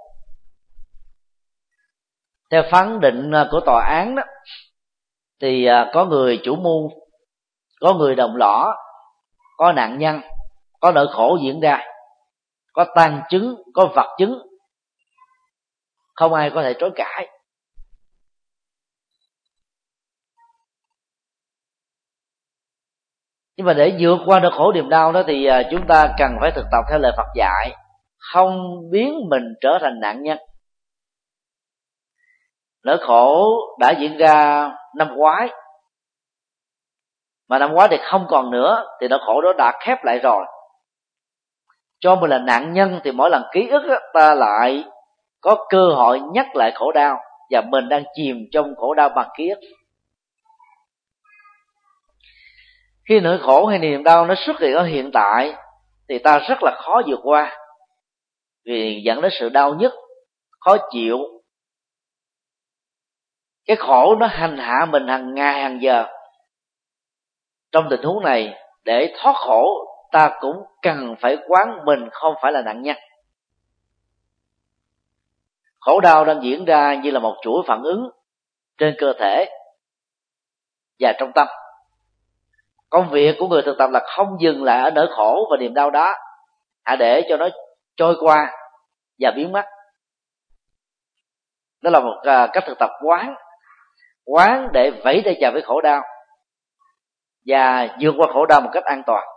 theo phán định của tòa án đó, thì có người chủ mưu, có người đồng lõa, có nạn nhân, có nỗi khổ diễn ra, có tang chứng, có vật chứng, không ai có thể chối cãi. Nhưng mà để vượt qua nỗi khổ niềm đau đó thì chúng ta cần phải thực tập theo lời Phật dạy, không biến mình trở thành nạn nhân. nỗi khổ đã diễn ra năm ngoái, mà năm ngoái thì không còn nữa, thì nỗi khổ đó đã khép lại rồi. Cho mình là nạn nhân thì mỗi lần ký ức đó, ta lại có cơ hội nhắc lại khổ đau, và mình đang chìm trong khổ đau bằng ký ức. Khi nỗi khổ hay niềm đau nó xuất hiện ở hiện tại thì ta rất là khó vượt qua, vì dẫn đến sự đau nhức, khó chịu. Cái khổ nó hành hạ mình hàng ngày hàng giờ. Trong tình huống này, để thoát khổ, ta cũng cần phải quán mình không phải là nạn nhân. Khổ đau đang diễn ra như là một chuỗi phản ứng trên cơ thể và trong tâm. Công việc của người thực tập là không dừng lại ở nỗi khổ và niềm đau đó, hãy để cho nó trôi qua và biến mất. Đó là một cách thực tập quán để vẫy tay chào với khổ đau và vượt qua khổ đau một cách an toàn.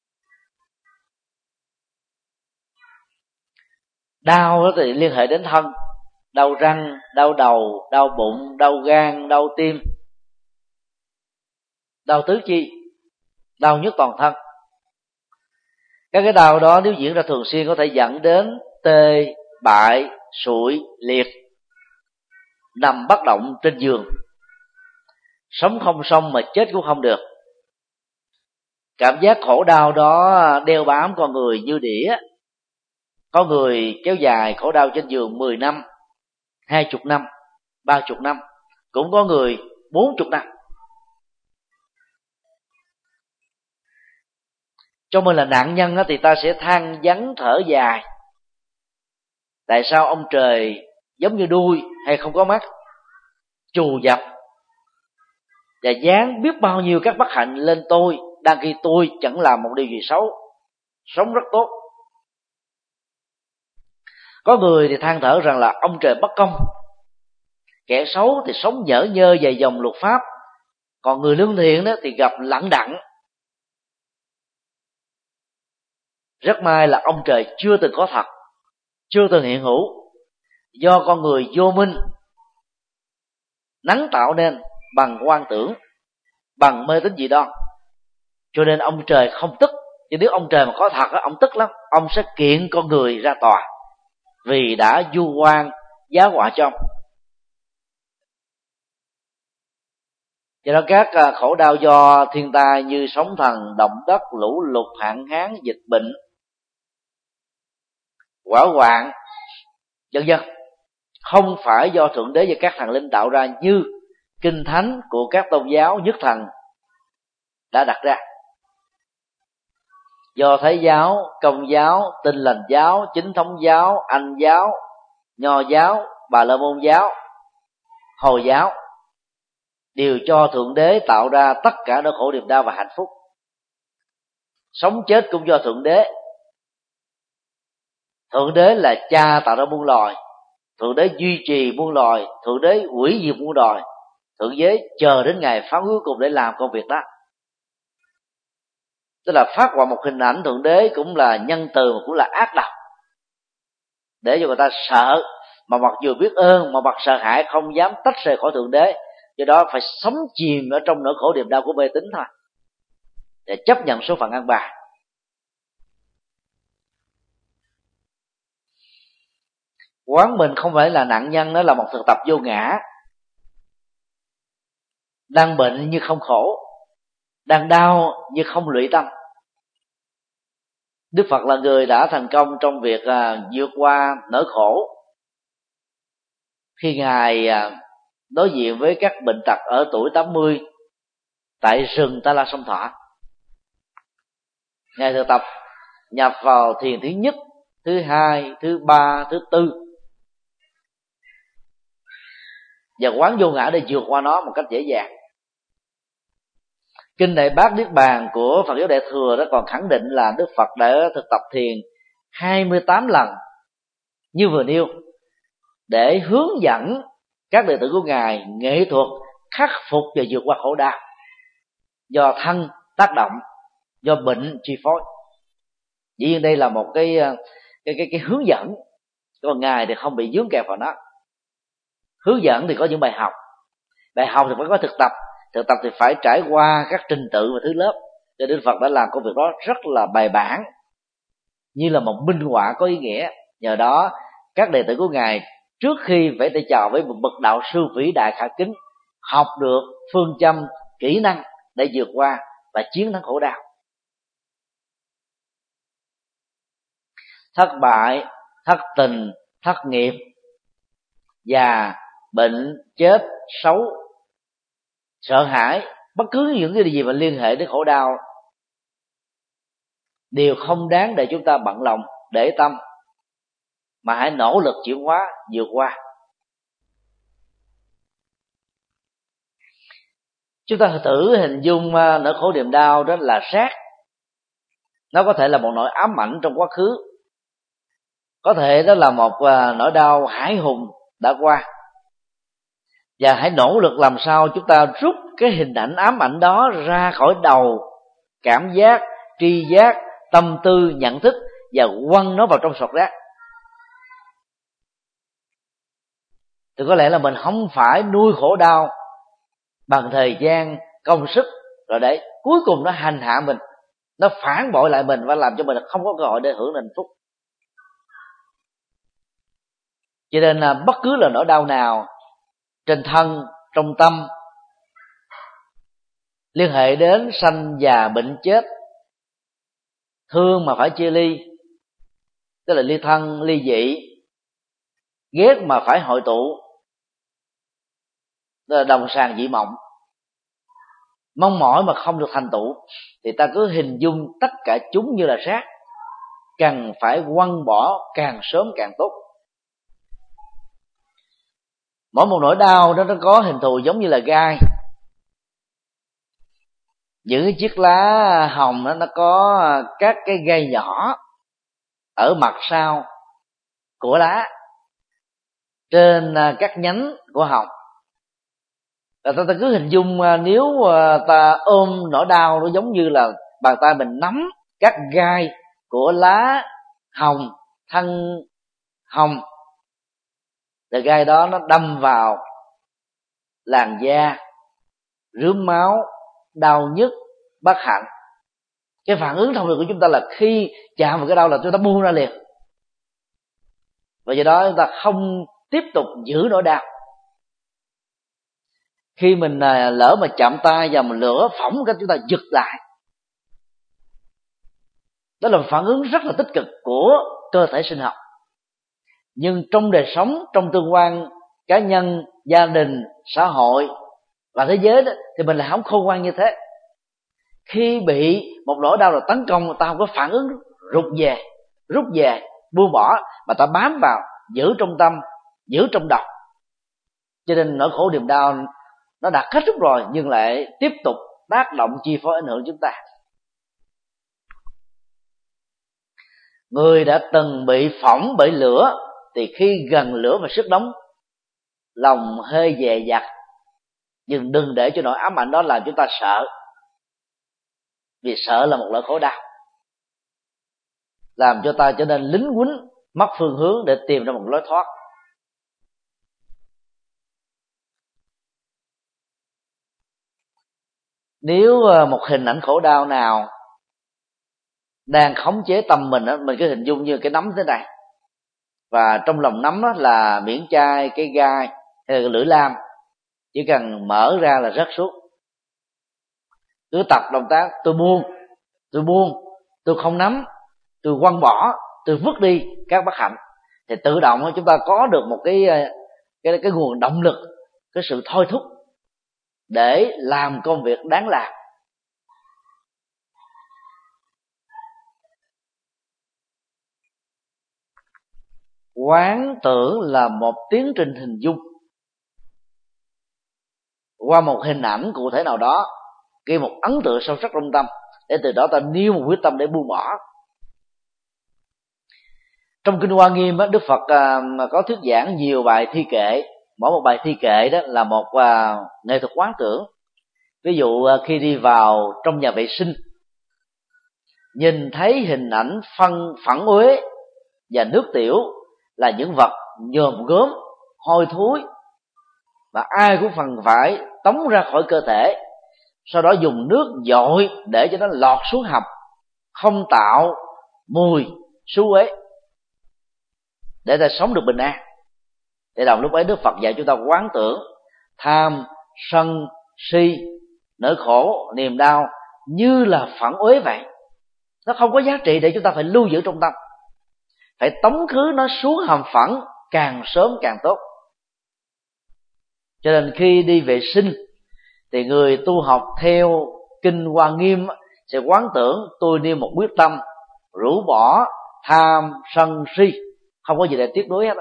Đau thì liên hệ đến thân, đau răng, đau đầu, đau bụng, đau gan, đau tim, đau tứ chi, đau nhức toàn thân. Các cái đau đó nếu diễn ra thường xuyên có thể dẫn đến tê, bại, sụi, liệt, nằm bất động trên giường, sống không xong mà chết cũng không được. Cảm giác khổ đau đó đeo bám con người như đĩa. Có người kéo dài khổ đau trên giường 10 năm, 20 năm, 30 năm, cũng có người 40 năm. Cho mình là nạn nhân thì ta sẽ than vắng thở dài. Tại sao ông trời giống như đuôi hay không có mắt, trù dập và dán biết bao nhiêu các bất hạnh lên tôi, đang khi tôi chẳng làm một điều gì xấu, sống rất tốt. Có người thì than thở rằng là ông trời bất công, kẻ xấu thì sống nhỡ nhơ về dòng luật pháp, còn người lương thiện đó thì gặp lẳng đẳng. Rất may là ông trời chưa từng có thật, chưa từng hiện hữu, do con người vô minh nắng tạo nên bằng quan tưởng, bằng mê tín dị đoan, cho nên ông trời không tức. Chứ nếu ông trời mà có thật, ông tức lắm, ông sẽ kiện con người ra tòa vì đã vu oan giá họa cho ông. Do đó các khổ đau do thiên tai như sóng thần, động đất, lũ lụt, hạn hán, dịch bệnh, hỏa hoạn, vân vân, không phải do Thượng Đế và các thần linh tạo ra như kinh thánh của các tôn giáo nhất thần đã đặt ra. Do Thái giáo, Công giáo, Tin lành giáo, Chính thống giáo, Anh giáo, Nho giáo, Bà la môn giáo, Hồi giáo đều cho Thượng Đế tạo ra tất cả nỗi khổ niềm đau và hạnh phúc. Sống chết cũng do Thượng Đế. Thượng Đế là cha tạo ra muôn loài, Thượng Đế duy trì muôn loài, Thượng Đế hủy diệt muôn loài. Thượng Đế chờ đến ngày phán cuối cùng để làm công việc đó. Tức là phát họa một hình ảnh Thượng Đế cũng là nhân từ mà cũng là ác độc, để cho người ta sợ, mà mặc dù biết ơn mà mặc sợ hãi, không dám tách rời khỏi Thượng Đế. Do đó phải sống chìm ở trong nỗi khổ niềm đau của mê tín thôi, để chấp nhận số phận ăn bài. Quán mình không phải là nạn nhân, đó là một thực tập vô ngã. Đang bệnh nhưng không khổ, đang đau nhưng không lụy tâm. Đức Phật là người đã thành công trong việc vượt qua nỗi khổ khi Ngài đối diện với các bệnh tật ở tuổi 80 tại rừng Ta La Sông Thọ. Ngài thực tập nhập vào thiền thứ nhất, thứ hai, thứ ba, thứ tư, và quán vô ngã để vượt qua nó một cách dễ dàng. Kinh Đại Bát Niết Bàn của Phật giáo Đại Thừa đó còn khẳng định là Đức Phật đã thực tập thiền 28 lần như vừa nêu, để hướng dẫn các đệ tử của Ngài nghệ thuật khắc phục và vượt qua khổ đau do thân tác động, do bệnh chi phối. Dĩ nhiên đây là một cái hướng dẫn, còn Ngài thì không bị vướng kẹt vào nó. hướng dẫn thì có những bài học thì phải có thực tập thì phải trải qua các trình tự và thứ lớp. Cho nên Đức Phật đã làm công việc đó rất là bài bản, như là một minh họa có ý nghĩa. Nhờ đó các đệ tử của Ngài trước khi vẫy tay chào với một bậc đạo sư vĩ đại khả kính, học được phương châm, kỹ năng để vượt qua và chiến thắng khổ đau. Thất bại, thất tình, thất nghiệp, già, bệnh, chết, xấu, sợ hãi, bất cứ những cái gì mà liên hệ đến khổ đau đều không đáng để chúng ta bận lòng để tâm, mà hãy nỗ lực chuyển hóa, vượt qua. Chúng ta thử hình dung nỗi khổ niềm đau đó là rác. Nó có thể là một nỗi ám ảnh trong quá khứ, có thể đó là một nỗi đau hãi hùng đã qua, và hãy nỗ lực làm sao chúng ta rút cái hình ảnh ám ảnh đó ra khỏi đầu, cảm giác, tri giác, tâm tư, nhận thức, và quăng nó vào trong sọt rác. Thì có lẽ là mình không phải nuôi khổ đau bằng thời gian, công sức, rồi để cuối cùng nó hành hạ mình, nó phản bội lại mình và làm cho mình không có cơ hội để hưởng hạnh phúc. Cho nên là bất cứ là nỗi đau nào trên thân, trong tâm, liên hệ đến sanh già bệnh chết, thương mà phải chia ly, tức là ly thân ly dị, ghét mà phải hội tụ, tức là đồng sàng dị mộng, mong mỏi mà không được thành tựu, thì ta cứ hình dung tất cả chúng như là rác, cần phải quăng bỏ càng sớm càng tốt. Mỗi một nỗi đau đó nó có hình thù giống như là gai. Những cái chiếc lá hồng đó nó có các cái gai nhỏ ở mặt sau của lá, trên các nhánh của hồng. Và ta cứ hình dung nếu ta ôm nỗi đau nó giống như là bàn tay mình nắm các gai của lá hồng, thân hồng, thì gai đó nó đâm vào làn da, rướm máu, đau nhức, bất hạnh. Cái phản ứng thông thường của chúng ta là khi chạm vào cái đau là chúng ta buông ra liền, và do đó chúng ta không tiếp tục giữ nỗi đau. Khi mình lỡ mà chạm tay vào mình lửa phỏng cái, chúng ta giật lại. Đó là một phản ứng rất là tích cực của cơ thể sinh học. Nhưng trong đời sống, trong tương quan cá nhân, gia đình, xã hội và thế giới đó, thì mình lại không khôn ngoan như thế. Khi bị một nỗi đau là tấn công, ta không có phản ứng rút về, buông bỏ, mà ta bám vào, giữ trong tâm, giữ trong đầu. Cho nên nỗi khổ niềm đau nó đã kết thúc rồi, nhưng lại tiếp tục tác động, chi phối, ảnh hưởng chúng ta. Người đã từng bị phỏng bởi lửa thì khi gần lửa và sức nóng, lòng hơi dè dặt, nhưng đừng để cho nỗi ám ảnh đó làm chúng ta sợ, vì sợ là một nỗi khổ đau, làm cho ta trở nên lính quýnh, mất phương hướng để tìm ra một lối thoát. Nếu một hình ảnh khổ đau nào đang khống chế tâm mình đó, mình cứ hình dung như cái nắm thế này, và trong lòng nắm đó là miễn chai, cái gai hay là lưỡi lam, chỉ cần mở ra là rớt xuống. Cứ tập động tác tôi buông, tôi không nắm, tôi quăng bỏ, tôi vứt đi các bất hạnh, thì tự động chúng ta có được một cái nguồn động lực, cái sự thôi thúc để làm công việc đáng làm. Quán tưởng là một tiến trình hình dung qua một hình ảnh cụ thể nào đó, gây một ấn tượng sâu sắc trong tâm, để từ đó ta nêu một quyết tâm để buông bỏ. Trong Kinh Hoa Nghiêm, Đức Phật có thuyết giảng nhiều bài thi kệ. Mỗi một bài thi kệ đó là một nghệ thuật quán tưởng. Ví dụ khi đi vào trong nhà vệ sinh, nhìn thấy hình ảnh phẳng uế và nước tiểu là những vật nhòm gớm, hôi thối, mà ai cũng phần phải tống ra khỏi cơ thể, sau đó dùng nước dội để cho nó lọt xuống hầm, không tạo mùi xú uế, để ta sống được bình an. Để đồng lúc ấy Đức Phật dạy chúng ta quán tưởng tham, sân, si, nỗi khổ, niềm đau như là phản uế vậy. Nó không có giá trị để chúng ta phải lưu giữ trong tâm, phải tống khứ nó xuống hầm phẳng càng sớm càng tốt. Cho nên khi đi vệ sinh thì người tu học theo kinh Hoa Nghiêm sẽ quán tưởng tôi nêu một quyết tâm rũ bỏ tham, sân, si, không có gì để tiếc nuối hết.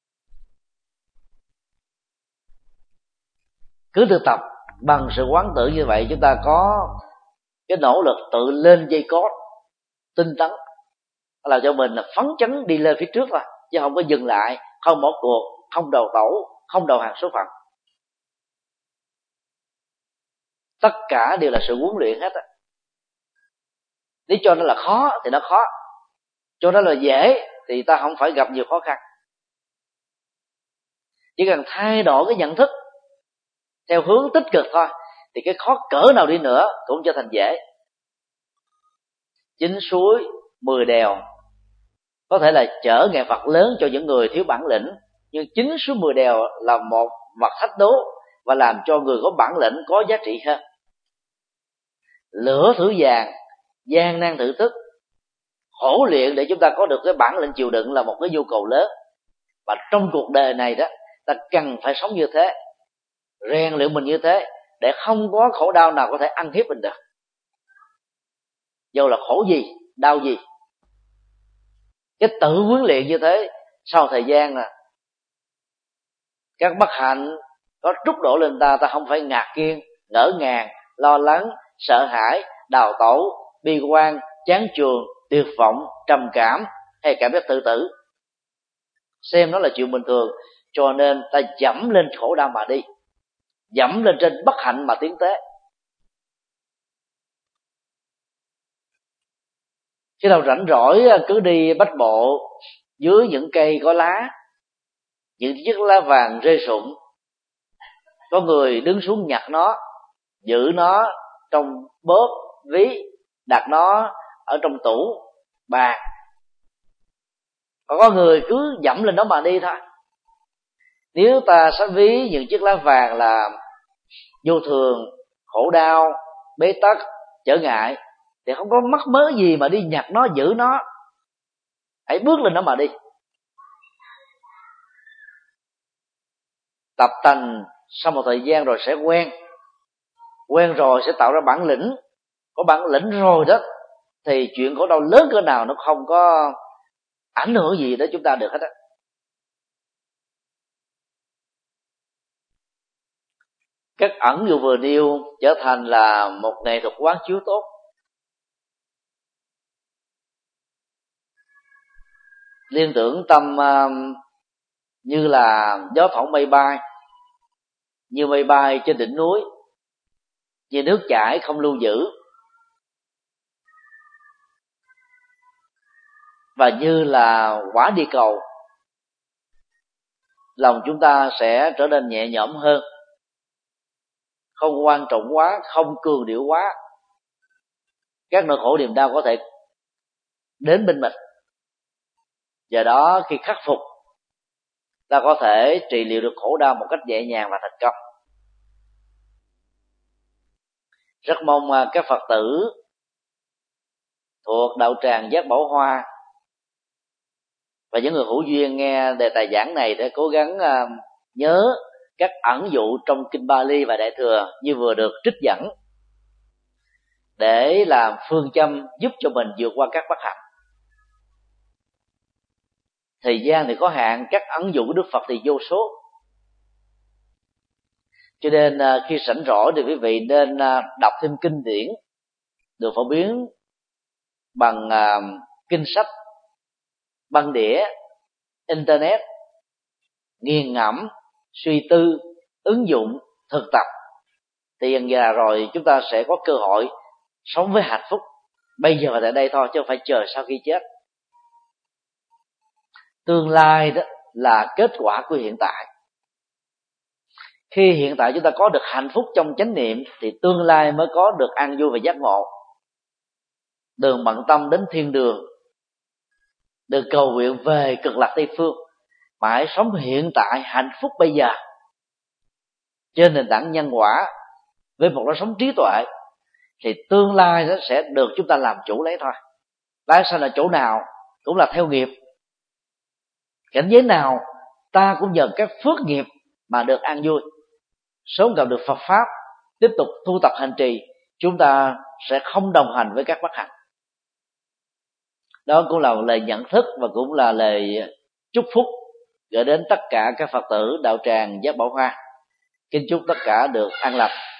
Cứ thực tập bằng sự quán tưởng như vậy, chúng ta có cái nỗ lực tự lên dây cót tinh tấn, làm cho mình là phấn chấn đi lên phía trước thôi, chứ không có dừng lại, không bỏ cuộc, không đầu tẩu, không đầu hàng số phận. Tất cả đều là sự huấn luyện hết á. Nếu cho nó là khó thì nó khó, cho nó là dễ thì ta không phải gặp nhiều khó khăn. Chỉ cần thay đổi cái nhận thức theo hướng tích cực thôi thì cái khó cỡ nào đi nữa cũng trở thành dễ. 9 suối 10 đèo có thể là chở nghề Phật lớn cho những người thiếu bản lĩnh, nhưng 9 suối 10 đèo là một vật thách đố và làm cho người có bản lĩnh có giá trị hơn. Lửa thử vàng, gian nan thử thức, khổ luyện để chúng ta có được cái bản lĩnh chịu đựng là một cái nhu cầu lớn. Và trong cuộc đời này đó, ta cần phải sống như thế, rèn luyện mình như thế, để không có khổ đau nào có thể ăn hiếp mình được, dù là khổ gì, đau gì. Cái tự huấn luyện như thế, sau thời gian là các bất hạnh có trút đổ lên ta, ta không phải ngạc nhiên, ngỡ ngàng, lo lắng, sợ hãi, đào tẩu, bi quan, chán chường, tuyệt vọng, trầm cảm hay cảm giác tự tử, xem nó là chuyện bình thường. Cho nên ta dẫm lên khổ đau mà đi, dẫm lên trên bất hạnh mà tiến tới. Khi nào rảnh rỗi cứ đi bách bộ dưới những cây có lá, những chiếc lá vàng rơi rụng, có người đứng xuống nhặt nó, giữ nó trong bóp ví, đặt nó ở trong tủ bàn, còn có người cứ dẫm lên nó mà đi thôi. Nếu ta sẽ ví những chiếc lá vàng là vô thường, khổ đau, bế tắc, trở ngại, thì không có mắc mớ gì mà đi nhặt nó, giữ nó. Hãy bước lên nó mà đi. Tập tành sau một thời gian rồi sẽ quen rồi sẽ tạo ra bản lĩnh. Có bản lĩnh rồi đó thì chuyện khổ đau lớn cỡ nào nó không có ảnh hưởng gì đến chúng ta được hết á. Các ẩn dụ vừa nêu trở thành là một nghệ thuật quán chiếu tốt. Liên tưởng tâm như là gió thoảng mây bay, như mây bay trên đỉnh núi, như nước chảy không lưu giữ, và như là quả địa cầu. Lòng chúng ta sẽ trở nên nhẹ nhõm hơn, không quan trọng quá, không cường điệu quá. Các nỗi khổ niềm đau có thể đến bên mình, do đó khi khắc phục, ta có thể trị liệu được khổ đau một cách nhẹ nhàng và thành công. Rất mong các Phật tử thuộc đạo tràng Giác Bảo Hoa và những người hữu duyên nghe đề tài giảng này để cố gắng nhớ các ẩn dụ trong kinh Bali và Đại Thừa như vừa được trích dẫn, để làm phương châm giúp cho mình vượt qua các bất hạnh. Thời gian thì có hạn, các ẩn dụ của Đức Phật thì vô số, cho nên khi rảnh rỗi thì quý vị nên đọc thêm kinh điển được phổ biến bằng kinh sách, băng đĩa, internet, nghiền ngẫm, suy tư, ứng dụng, thực tập, thì dần dà rồi chúng ta sẽ có cơ hội sống với hạnh phúc bây giờ và tại đây thôi, chứ không phải chờ sau khi chết. Tương lai đó là kết quả của hiện tại. Khi hiện tại chúng ta có được hạnh phúc trong chánh niệm thì tương lai mới có được an vui và giác ngộ. Đừng bận tâm đến thiên đường, đừng cầu nguyện về cực lạc tây phương, mà hãy sống hiện tại hạnh phúc bây giờ trên nền tảng nhân quả với một lối sống trí tuệ, thì tương lai nó sẽ được chúng ta làm chủ lấy thôi. Tái sanh là chỗ nào cũng là theo nghiệp, cảnh giới nào ta cũng nhờ các phước nghiệp mà được an vui. Sớm gặp được Phật pháp, tiếp tục tu tập hành trì, chúng ta sẽ không đồng hành với các bất hạnh. Đó cũng là một lời nhận thức và cũng là lời chúc phúc gửi đến tất cả các Phật tử đạo tràng Giác Bảo Hoa. Kính chúc tất cả được an lành.